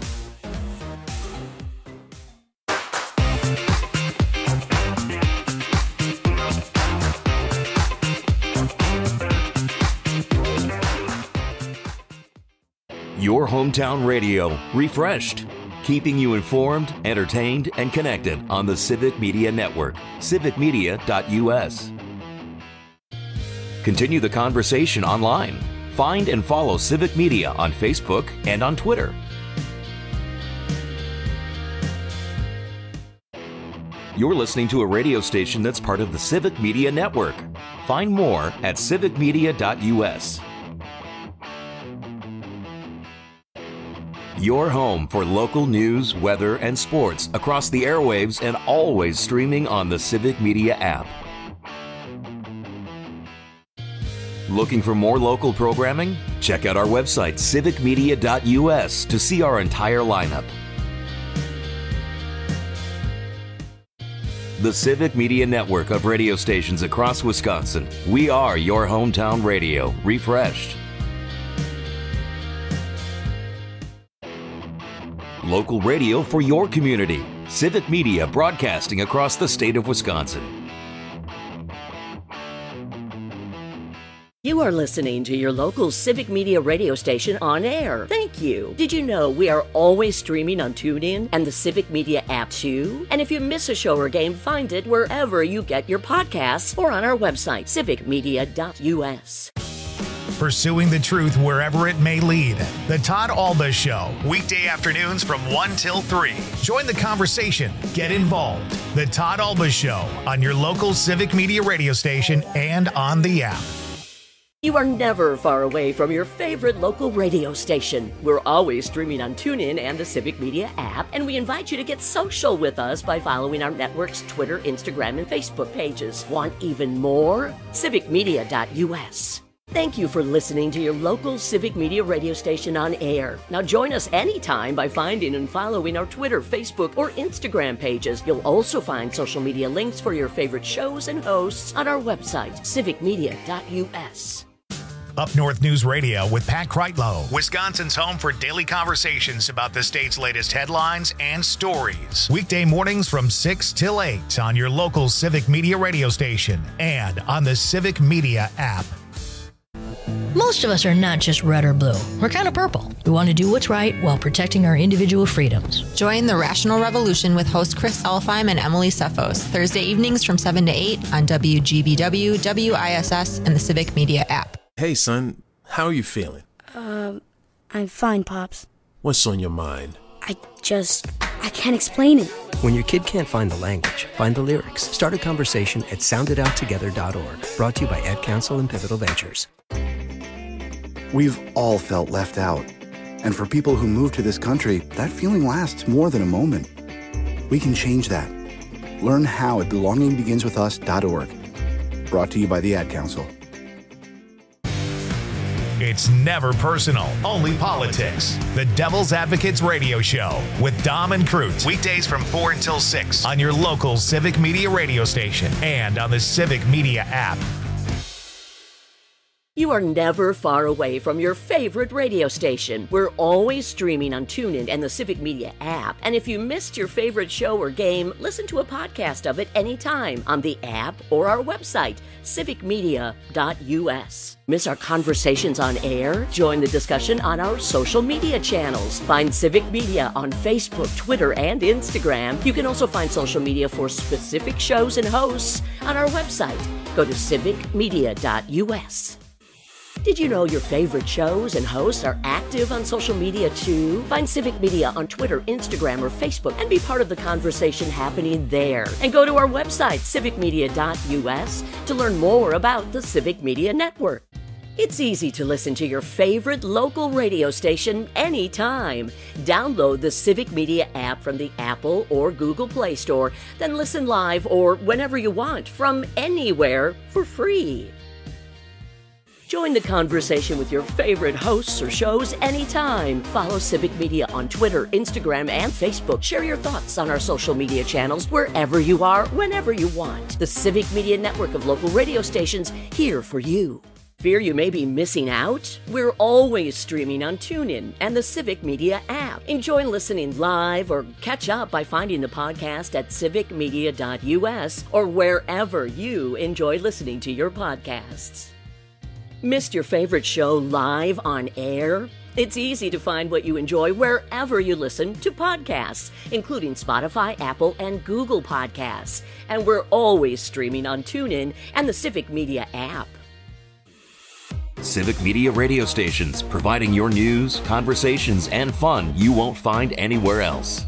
Your hometown radio, refreshed, keeping you informed, entertained, and connected on the Civic Media Network, civic media dot u s. Continue the conversation online. Find and follow Civic Media on Facebook and on Twitter. You're listening to a radio station that's part of the Civic Media Network. Find more at civic media dot u s. Your home for local news, weather, and sports across the airwaves and always streaming on the Civic Media app. Looking for more local programming? Check out our website, civic media dot u s, to see our entire lineup. The Civic Media network of radio stations across Wisconsin. We are your hometown radio, refreshed. Local radio for your community. Civic Media broadcasting across the state of Wisconsin.
You are listening to your local Civic Media radio station on air. Thank you. Did you know we are always streaming on TuneIn and the Civic Media app too? And if you miss a show or game, find it wherever you get your podcasts or on our website, civic media dot u s.
Pursuing the truth wherever it may lead. The Todd Alba Show, weekday afternoons from one till three. Join the conversation. Get involved. The Todd Alba Show on your local Civic Media radio station and on the app.
You are never far away from your favorite local radio station. We're always streaming on TuneIn and the Civic Media app, and we invite you to get social with us by following our network's Twitter, Instagram, and Facebook pages. Want even more? civic media dot u s. Thank you for listening to your local Civic Media radio station on air. Now join us anytime by finding and following our Twitter, Facebook, or Instagram pages. You'll also find social media links for your favorite shows and hosts on our website, civic media dot u s.
Up North News Radio with Pat Kreitlow, Wisconsin's home for daily conversations about the state's latest headlines and stories. Weekday mornings from six till eight on your local Civic Media radio station and on the Civic Media app.
Most of us are not just red or blue. We're kind of purple. We want to do what's right while protecting our individual freedoms.
Join the Rational Revolution with host Chris Elfheim and Emily Cephos, Thursday evenings from seven to eight on W G B W, W I S S, and the Civic Media app.
Hey, son, how are you feeling?
Um, I'm fine, Pops.
What's on your mind?
I just, I can't explain it.
When your kid can't find the language, find the lyrics. Start a conversation at sound it out together dot org. Brought to you by Ad Council and Pivotal Ventures.
We've all felt left out. And for people who move to this country, that feeling lasts more than a moment. We can change that. Learn how at belonging begins with us dot org. Brought to you by the Ad Council.
It's never personal, only politics. The Devil's Advocates Radio Show with Dom and Cruz. Weekdays from four until six on your local Civic Media radio station and on the Civic Media app.
You are never far away from your favorite radio station. We're always streaming on TuneIn and the Civic Media app. And if you missed your favorite show or game, listen to a podcast of it anytime on the app or our website, civic media dot u s. Miss our conversations on air? Join the discussion on our social media channels. Find Civic Media on Facebook, Twitter, and Instagram. You can also find social media for specific shows and hosts on our website. Go to civic media dot u s. Did you know your favorite shows and hosts are active on social media too? Find Civic Media on Twitter, Instagram, or Facebook and be part of the conversation happening there. And go to our website, civic media dot u s, to learn more about the Civic Media Network. It's easy to listen to your favorite local radio station anytime. Download the Civic Media app from the Apple or Google Play Store, then listen live or whenever you want from anywhere for free. Join the conversation with your favorite hosts or shows anytime. Follow Civic Media on Twitter, Instagram, and Facebook. Share your thoughts on our social media channels wherever you are, whenever you want. The Civic Media network of local radio stations here for you. Fear you may be missing out? We're always streaming on TuneIn and the Civic Media app. Enjoy listening live or catch up by finding the podcast at civic media dot u s or wherever you enjoy listening to your podcasts. Missed your favorite show live on air? It's easy to find what you enjoy wherever you listen to podcasts, including Spotify, Apple, and Google Podcasts. And we're always streaming on TuneIn and the Civic Media app.
Civic Media radio stations, providing your news, conversations, and fun you won't find anywhere else.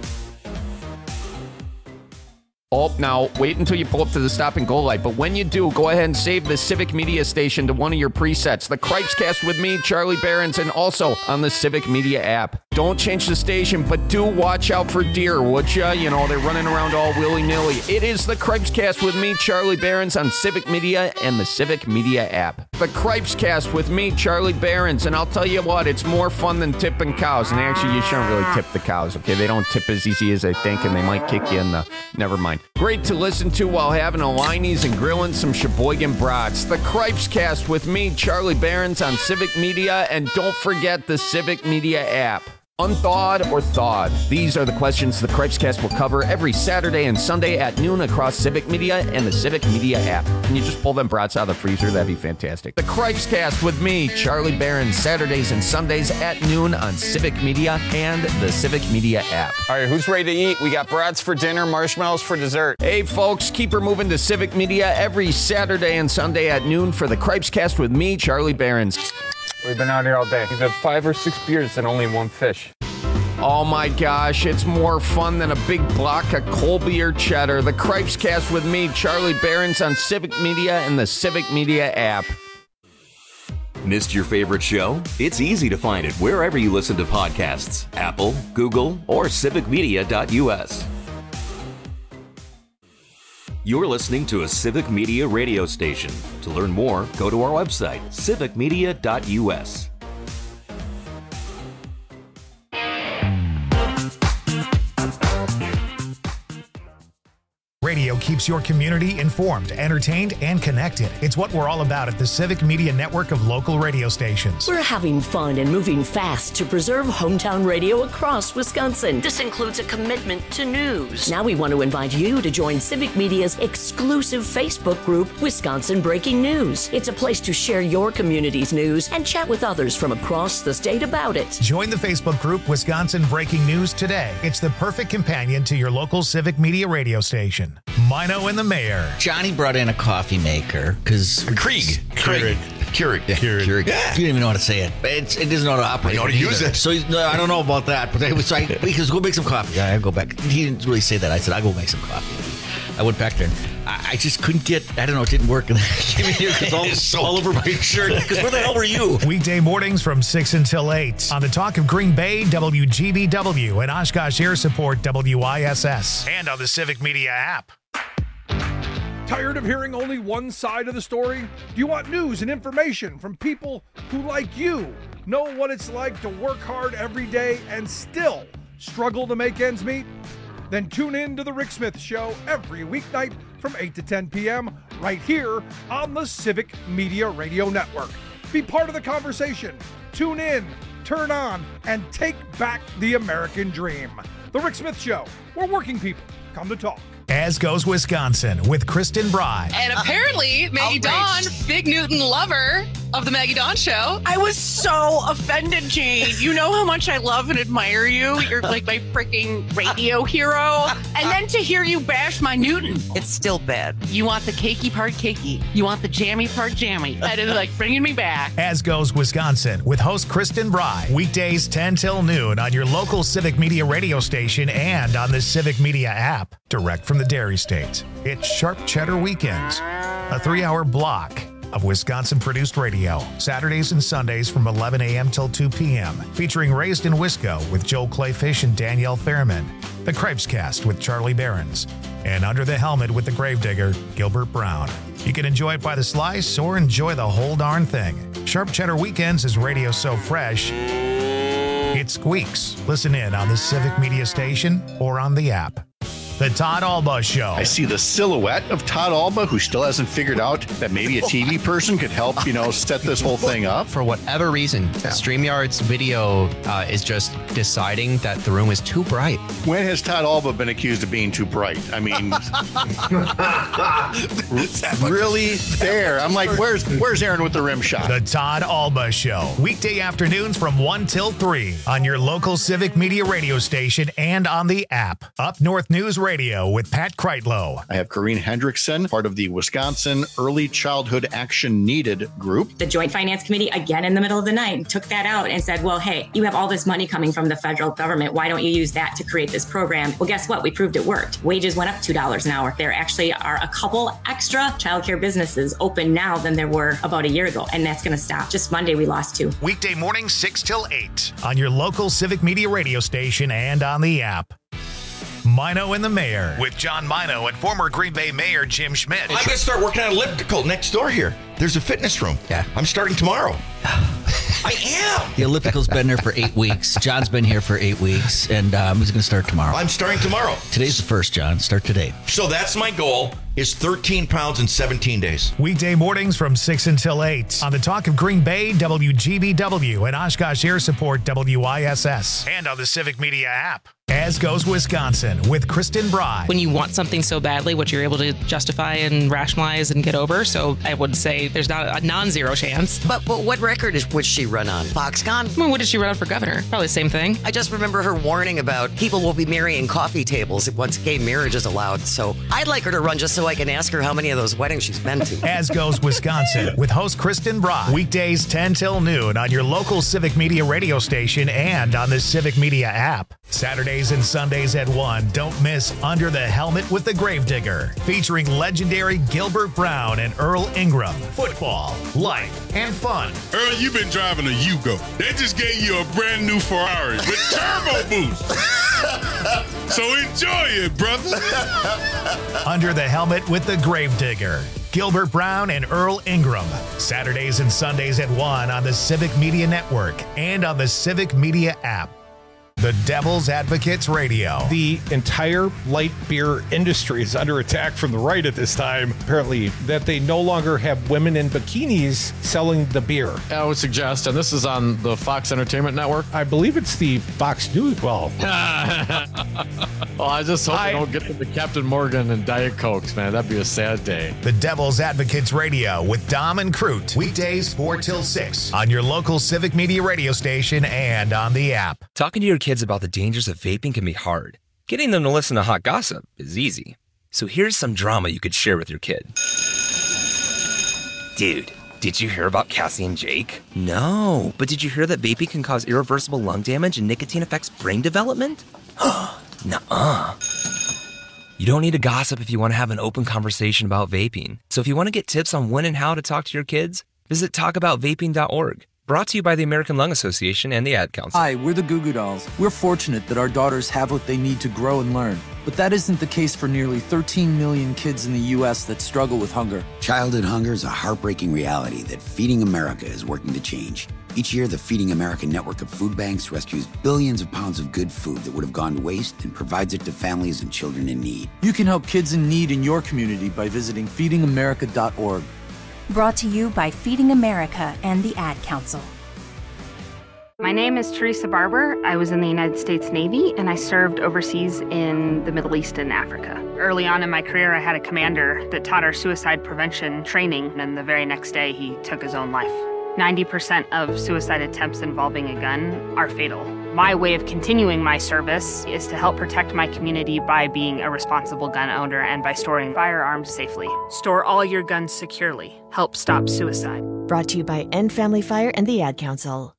Oh, now, wait until you pull up to the stop and go light. But when you do, go ahead and save the Civic Media station to one of your presets. The Cripescast with me, Charlie Behrens, and also on the Civic Media app. Don't change the station, but do watch out for deer, would ya? You know, they're running around all willy-nilly. It is the Cripescast with me, Charlie Behrens, on Civic Media and the Civic Media app. The Cripescast with me, Charlie Behrens, and I'll tell you what, it's more fun than tipping cows. And actually, you shouldn't really tip the cows, okay? They don't tip as easy as they think, and they might kick you in the... Never mind. Great to listen to while having a Liney's and grilling some Sheboygan brats. The Cripescast with me, Charlie Behrens, on Civic Media, and don't forget the Civic Media app. Unthawed or thawed? These are the questions the Cripescast will cover every Saturday and Sunday at noon across Civic Media and the Civic Media app. Can you just pull them brats out of the freezer? That'd be fantastic. The Cripescast with me, Charlie Behrens, Saturdays and Sundays at noon on Civic Media and the Civic Media app.
All right, who's ready to eat? We got brats for dinner, marshmallows for dessert.
Hey, folks, keep her moving to Civic Media every Saturday and Sunday at noon for the Cripescast with me, Charlie Behrens.
We've been out here all day. We've had five or six beers and only one fish.
Oh my gosh, it's more fun than a big block of Colby or cheddar. The Cripescast with me, Charlie Behrens, on Civic Media and the Civic Media app.
Missed your favorite show? It's easy to find it wherever you listen to podcasts. Apple, Google, or civic media dot u s. You're listening to a Civic Media radio station. To learn more, go to our website, civic media dot u s.
Radio keeps your community informed, entertained, and connected. It's what we're all about at the Civic Media Network of local radio stations.
We're having fun and moving fast to preserve hometown radio across Wisconsin. This includes a commitment to news. Now we want to invite you to join Civic Media's exclusive Facebook group, Wisconsin Breaking News. It's a place to share your community's news and chat with others from across the state about it.
Join the Facebook group Wisconsin Breaking News today. It's the perfect companion to your local Civic Media radio station. Mino and the Mayor.
Johnny brought in a coffee maker because
Krieg. Krieg. Keurig.
Keurig. Keurig. Yeah. You didn't even know how to say it. It's, it doesn't know how to operate.
I know how to use it.
So he's, no, I don't know about that, but I was like, because go make some coffee. I go back. He didn't really say that. I said, I'll go make some coffee. I went back there. And I, I just couldn't get, I don't know, it didn't work. And I came in here because all, so all over my shirt. Because where the hell were you?
Weekday mornings from six until eight on the Talk of Green Bay, W G B W, and Oshkosh Air Support, W I S S. And on the Civic Media app.
Tired of hearing only one side of the story? Do you want news and information from people who, like you, know what it's like to work hard every day and still struggle to make ends meet? Then tune in to The Rick Smith Show every weeknight from eight to ten p.m. right here on the Civic Media Radio Network. Be part of the conversation. Tune in, turn on, and take back the American dream. The Rick Smith Show, where working people come to talk.
As Goes Wisconsin with Kristen Bry.
And apparently, Maggie Dawn, Big Newton lover of the Maggie Dawn Show.
I was so offended, Jane. You know how much I love and admire you. You're like my freaking radio hero. And then to hear you bash my Newton.
It's still bad.
You want the cakey part cakey. You want the jammy part jammy. That is like bringing me back.
As Goes Wisconsin with host Kristen Bry. Weekdays ten till noon on your local Civic Media radio station and on the Civic Media app. Direct from the Dairy State. It's Sharp Cheddar Weekends, a three-hour block of Wisconsin-produced radio, Saturdays and Sundays from eleven a.m. till two p.m., featuring Raised in Wisco with Joel Clayfish and Danielle Fairman, The Cripes Cast with Charlie Behrens, and Under the Helmet with the Gravedigger, Gilbert Brown. You can enjoy it by the slice or enjoy the whole darn thing. Sharp Cheddar Weekends is radio so fresh, it squeaks. Listen in on the Civic Media station or on the app. The Todd Alba Show.
I see the silhouette of Todd Alba, who still hasn't figured out that maybe a T V person could help, you know, set this whole thing up.
For whatever reason, yeah. StreamYard's video uh, is just deciding that the room is too bright.
When has Todd Alba been accused of being too bright? I mean, really there. I'm like, where's where's Aaron with the rim shot?
The Todd Alba Show. Weekday afternoons from one till three on your local Civic Media radio station and on the app. Up North News Radio with Pat Kreitlow.
I have Corrine Hendrickson, part of the Wisconsin Early Childhood Action Needed group.
The Joint Finance Committee, again in the middle of the night, took that out and said, well, hey, you have all this money coming from the federal government. Why don't you use that to create this program? Well, guess what? We proved it worked. Wages went up two dollars an hour. There actually are a couple extra childcare businesses open now than there were about a year ago, and that's going to stop. Just Monday, we lost two.
Weekday mornings, six till eight on your local Civic Media radio station and on the app. Mino and the Mayor with John Mino and former Green Bay Mayor Jim Schmidt.
I'm going to start working on elliptical next door here. There's a fitness room.
Yeah.
I'm starting tomorrow. I am.
The elliptical's been there for eight weeks. John's been here for eight weeks, and um, he's going to start tomorrow.
I'm starting tomorrow.
Today's the first, John. Start today.
So that's my goal, is thirteen pounds in seventeen days.
Weekday mornings from six until eight on the Talk of Green Bay, W G B W, and Oshkosh Air Support, W I S S, and on the Civic Media app. As Goes Wisconsin with Kristen Bry.
When you want something so badly, what you're able to justify and rationalize and get over. So I would say there's not a non-zero chance.
But, but what record is would she run on? Foxconn?
I mean, what did she run on for governor? Probably the same thing.
I just remember her warning about people will be marrying coffee tables once gay marriage is allowed. So I'd like her to run just so I can ask her how many of those weddings she's been to.
As Goes Wisconsin with host Kristen Bry. Weekdays ten till noon on your local Civic Media radio station and on the Civic Media app. Saturdays and Sundays at one. Don't miss Under the Helmet with the Gravedigger, featuring legendary Gilbert Brown and Earl Ingram. Football, life, and fun.
Earl, you've been driving a Yugo. They just gave you a brand new Ferrari with turbo boost. So enjoy it, brother.
Under the Helmet with the Gravedigger. Gilbert Brown and Earl Ingram. Saturdays and Sundays at one on the Civic Media Network and on the Civic Media app. The Devil's Advocates Radio.
The entire light beer industry is under attack from the right at this time, apparently, that they no longer have women in bikinis selling the beer.
I would suggest, and this is on the Fox Entertainment Network.
I believe it's the Fox News. Well,
well I just hope I, they don't get to the Captain Morgan and Diet Cokes, man. That'd be a sad day.
The Devil's Advocates Radio with Dom and Crute. Weekdays four till six on your local Civic Media radio station and on the app.
Talking to your kids about the dangers of vaping can be hard. Getting them to listen to hot gossip is easy. So here's some drama you could share with your kid. Dude, did you hear about Cassie and Jake? No, but did you hear that vaping can cause irreversible lung damage and nicotine affects brain development? Nuh-uh. You don't need to gossip if you want to have an open conversation about vaping. So if you want to get tips on when and how to talk to your kids, visit talk about vaping dot org. Brought to you by the American Lung Association and the Ad Council.
Hi, we're the Goo Goo Dolls. We're fortunate that our daughters have what they need to grow and learn. But that isn't the case for nearly thirteen million kids in the U S that struggle with hunger.
Childhood hunger is a heartbreaking reality that Feeding America is working to change. Each year, the Feeding America network of food banks rescues billions of pounds of good food that would have gone to waste and provides it to families and children in need.
You can help kids in need in your community by visiting feeding america dot org.
Brought to you by Feeding America and the Ad Council.
My name is Teresa Barber. I was in the United States Navy, and I served overseas in the Middle East and Africa. Early on in my career, I had a commander that taught our suicide prevention training, and the very next day, he took his own life. ninety percent of suicide attempts involving a gun are fatal. My way of continuing my service is to help protect my community by being a responsible gun owner and by storing firearms safely. Store all your guns securely. Help stop suicide.
Brought to you by End Family Fire and the Ad Council.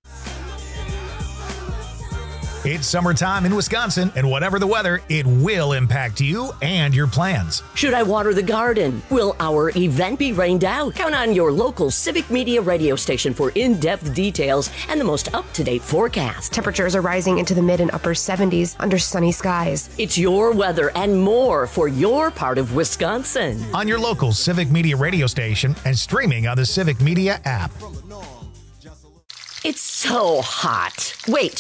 It's summertime in Wisconsin, and whatever the weather, it will impact you and your plans.
Should I water the garden? Will our event be rained out? Count on your local Civic Media radio station for in-depth details and the most up-to-date forecast.
Temperatures are rising into the mid and upper seventies under sunny skies.
It's your weather and more for your part of Wisconsin.
On your local Civic Media radio station and streaming on the Civic Media app.
It's so hot. Wait.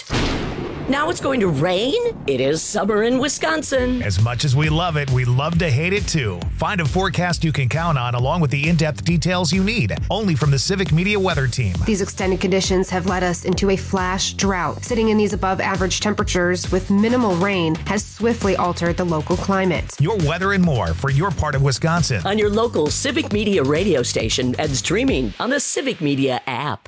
Now it's going to rain? It is summer in Wisconsin.
As much as we love it, we love to hate it too. Find a forecast you can count on along with the in-depth details you need, only from the Civic Media Weather Team.
These extended conditions have led us into a flash drought. Sitting in these above average temperatures with minimal rain has swiftly altered the local climate.
Your weather and more for your part of Wisconsin.
On your local Civic Media radio station and streaming on the Civic Media app.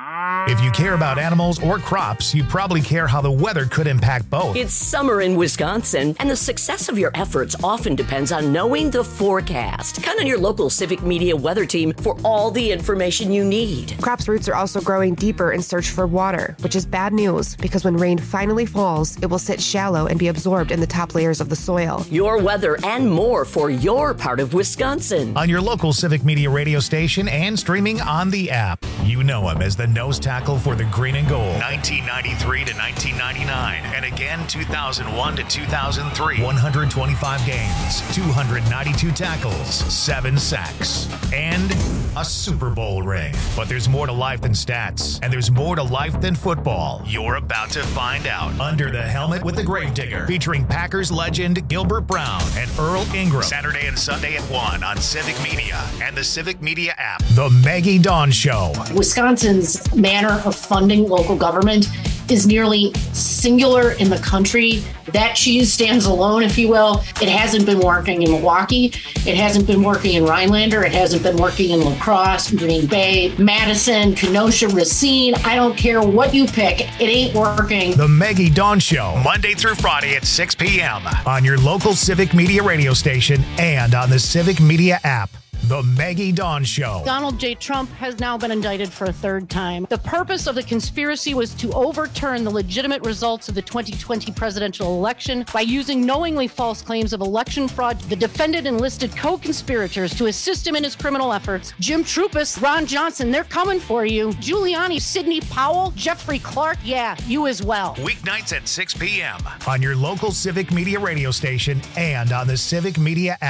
If you care about animals or crops, you probably care how the weather could impact both.
It's summer in Wisconsin, and the success of your efforts often depends on knowing the forecast. Count on your local Civic Media Weather Team for all the information you need.
Crops' roots are also growing deeper in search for water, which is bad news because when rain finally falls, it will sit shallow and be absorbed in the top layers of the soil.
Your weather and more for your part of Wisconsin.
On your local Civic Media radio station and streaming on the app. You know him as the nose tackle for the green and gold. nineteen ninety-three to nineteen ninety-nine. And again, two thousand one to two thousand three. one hundred twenty-five games, two hundred ninety-two tackles, seven sacks, and a Super Bowl ring. But there's more to life than stats, and there's more to life than football. You're about to find out. Under the Helmet with the Gravedigger, featuring Packers legend Gilbert Brown and Earl Ingram. Saturday and Sunday at one on Civic Media and the Civic Media app. The Maggie Dawn Show.
Wisconsin's manner of funding local government is nearly singular in the country. That cheese stands alone, if you will. It hasn't been working in Milwaukee. It hasn't been working in Rhinelander. It hasn't been working in La Crosse, Green Bay, Madison, Kenosha, Racine. I don't care what you pick. It ain't working.
The Maggie Dawn Show, Monday through Friday at six p.m. on your local Civic Media radio station and on the Civic Media app. The Maggie Dawn Show.
Donald J. Trump has now been indicted for a third time. The purpose of the conspiracy was to overturn the legitimate results of the twenty twenty presidential election by using knowingly false claims of election fraud. The defendant enlisted co-conspirators to assist him in his criminal efforts. Jim Trupis, Ron Johnson, they're coming for you. Giuliani, Sidney Powell, Jeffrey Clark, yeah, you as well.
Weeknights at six p.m. on your local Civic Media radio station and on the Civic Media app.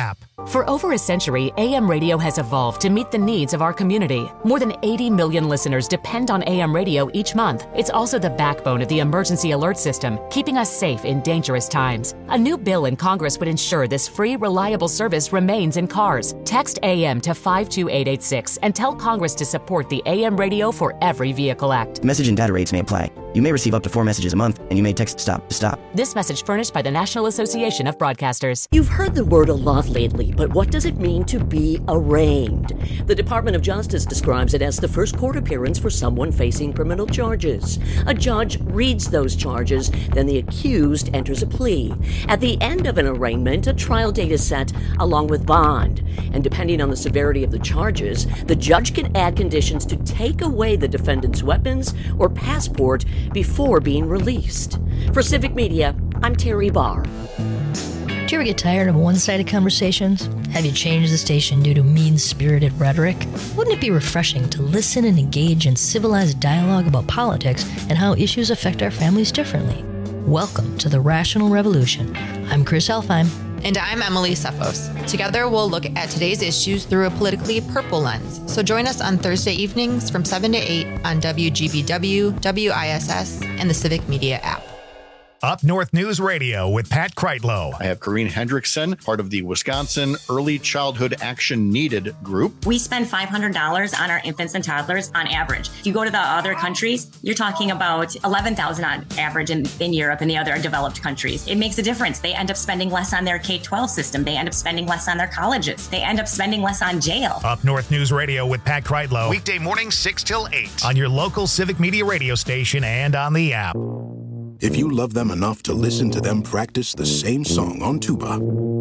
For over a century, A M radio has evolved to meet the needs of our community. More than eighty million listeners depend on A M radio each month. It's also the backbone of the emergency alert system, keeping us safe in dangerous times. A new bill in Congress would ensure this free, reliable service remains in cars. Text A M to five two eight eight six and tell Congress to support the A M Radio for Every Vehicle Act.
Message and data rates may apply. You may receive up to four messages a month, and you may text STOP to stop.
This message furnished by the National Association of Broadcasters.
You've heard the word a lot lately, but what does it mean to be arraigned? The Department of Justice describes it as the first court appearance for someone facing criminal charges. A judge reads those charges, then the accused enters a plea. At the end of an arraignment, a trial date is set along with bond. And depending on the severity of the charges, the judge can add conditions to take away the defendant's weapons or passport before being released. For Civic Media, I'm Terry Barr.
Do you ever get tired of one-sided conversations? Have you changed the station due to mean-spirited rhetoric? Wouldn't it be refreshing to listen and engage in civilized dialogue about politics and how issues affect our families differently? Welcome to the Rational Revolution. I'm Chris Elfheim.
And I'm Emily Cephos. Together, we'll look at today's issues through a politically purple lens. So join us on Thursday evenings from seven to eight on W G B W, W I S S, and the Civic Media app.
Up North News Radio with Pat Kreitlow.
I have Corrine Hendrickson, part of the Wisconsin Early Childhood Action Needed group.
We spend five hundred dollars on our infants and toddlers on average. If you go to the other countries, you're talking about eleven thousand dollars on average in, in Europe and the other developed countries. It makes a difference. They end up spending less on their K twelve system. They end up spending less on their colleges. They end up spending less on jail.
Up North News Radio with Pat Kreitlow. Weekday mornings six till eight on your local Civic Media radio station and on the app.
If you love them enough to listen to them practice the same song on tuba,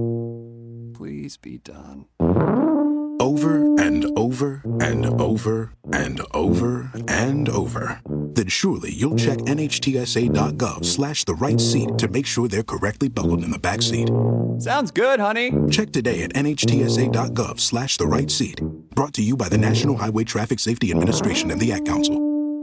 please be done.
Over and over and over and over and over, then surely you'll check N H T S A dot gov slash the right seat to make sure they're correctly buckled in the back seat.
Sounds good, honey.
Check today at N H T S A dot gov slash the right seat. Brought to you by the National Highway Traffic Safety Administration and the Ad Council.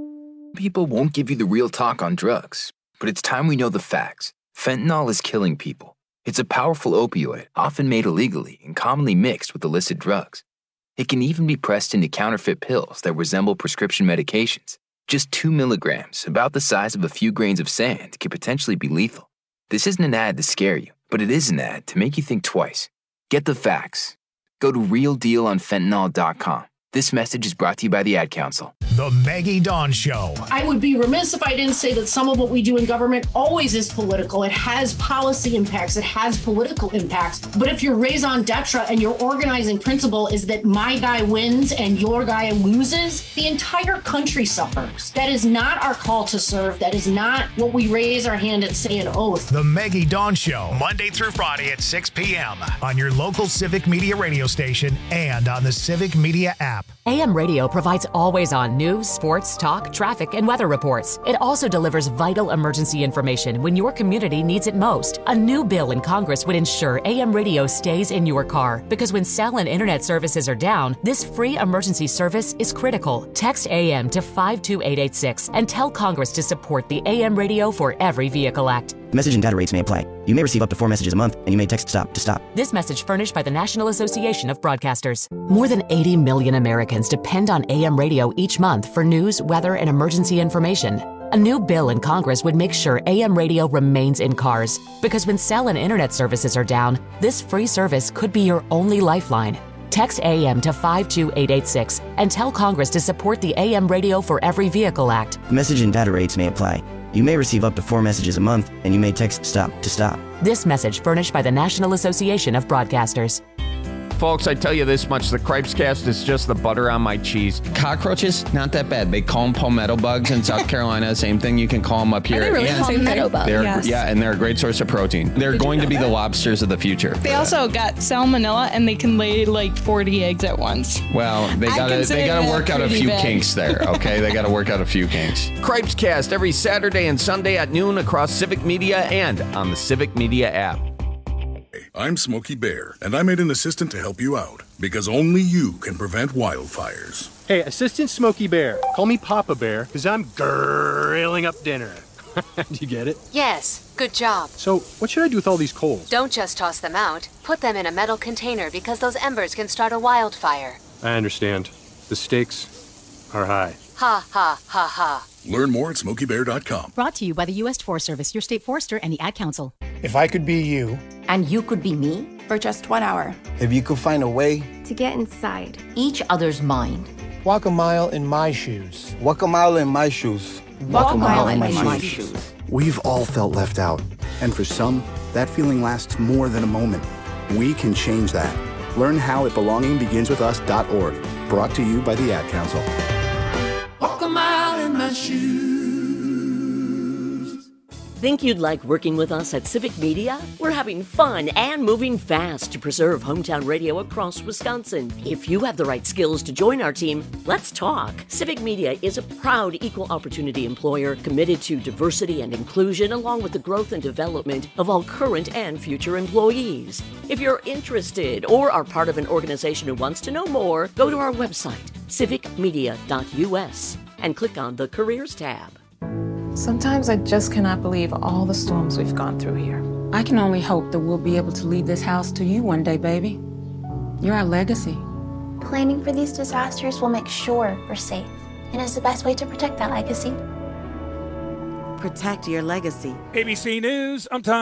People won't give you the real talk on drugs. But it's time we know the facts. Fentanyl is killing people. It's a powerful opioid, often made illegally and commonly mixed with illicit drugs. It can even be pressed into counterfeit pills that resemble prescription medications. Just two milligrams, about the size of a few grains of sand, can potentially be lethal. This isn't an ad to scare you, but it is an ad to make you think twice. Get the facts. Go to real deal on fentanyl dot com. This message is brought to you by the Ad Council.
The Maggie Dawn Show.
I would be remiss if I didn't say that some of what we do in government always is political. It has policy impacts. It has political impacts. But if your raison d'etre and your organizing principle is that my guy wins and your guy loses, the entire country suffers. That is not our call to serve. That is not what we raise our hand and say an oath.
The Maggie Dawn Show, Monday through Friday at six p.m. on your local Civic Media radio station and on the Civic Media app.
A M Radio provides always-on news, sports, talk, traffic, and weather reports. It also delivers vital emergency information when your community needs it most. A new bill in Congress would ensure A M Radio stays in your car because when cell and internet services are down, this free emergency service is critical. Text A M to five two eight eight six and tell Congress to support the A M Radio for Every Vehicle Act.
Message and data rates may apply. You may receive up to four messages a month, and you may text STOP to stop.
This message furnished by the National Association of Broadcasters. More than eighty million Americans depend on A M radio each month for news, weather, and emergency information. A new bill in Congress would make sure A M radio remains in cars because when cell and internet services are down, this free service could be your only lifeline. Text A M to five two eight eight six and tell Congress to support the A M Radio for Every Vehicle Act.
Message and data rates may apply. You may receive up to four messages a month, and you may text STOP to stop.
This message furnished by the National Association of Broadcasters.
Folks, I tell you this much, the Cripescast is just the butter on my cheese.
Cockroaches, not that bad. They call them palmetto bugs in South Carolina. Same thing, you can call them up here.
Are they really
and
palmetto bugs?
Yes. Yeah, and they're a great source of protein. They're
Did
going
you know
to be
that?
the lobsters of the future.
They also got salmonella, and they can lay like forty eggs at once.
Well, they
I
gotta
consider
they gotta
that
work out a
pretty
few
bad.
kinks there, okay? They gotta work out a few kinks.
Cripescast every Saturday and Sunday at noon across Civic Media and on the Civic Media app.
I'm Smokey Bear, and I made an assistant to help you out, because only you can prevent wildfires.
Hey, Assistant Smokey Bear, call me Papa Bear, because I'm grilling up dinner.
Do you get it?
Yes, good job.
So, what should I do with all these coals?
Don't just toss them out. Put them in a metal container because those embers can start a wildfire.
I understand. The stakes are high.
Ha, ha, ha, ha.
Learn more at smokey bear dot com.
Brought to you by the U S Forest Service, your state forester, and the Ad Council.
If I could be you.
And you could be me?
For just one hour.
If you could find a way
to get inside
each other's mind.
Walk a mile in my shoes.
Walk a mile in my shoes.
Walk, Walk a mile, mile in, in my, my shoes. shoes.
We've all felt left out. And for some, that feeling lasts more than a moment. We can change that. Learn how at belonging begins with us dot org. Brought to you by the Ad Council.
Walk a mile in my shoes.
Think you'd like working with us at Civic Media? We're having fun and moving fast to preserve hometown radio across Wisconsin. If you have the right skills to join our team, let's talk. Civic Media is a proud equal opportunity employer committed to diversity and inclusion along with the growth and development of all current and future employees. If you're interested or are part of an organization who wants to know more, go to our website, civic media dot u s, and click on the Careers tab.
Sometimes I just cannot believe all the storms we've gone through here. I can only hope that we'll be able to leave this house to you one day, baby. You're our legacy.
Planning for these disasters will make sure we're safe, and is the best way to protect that legacy.
Protect your legacy.
A B C News, I'm Tom.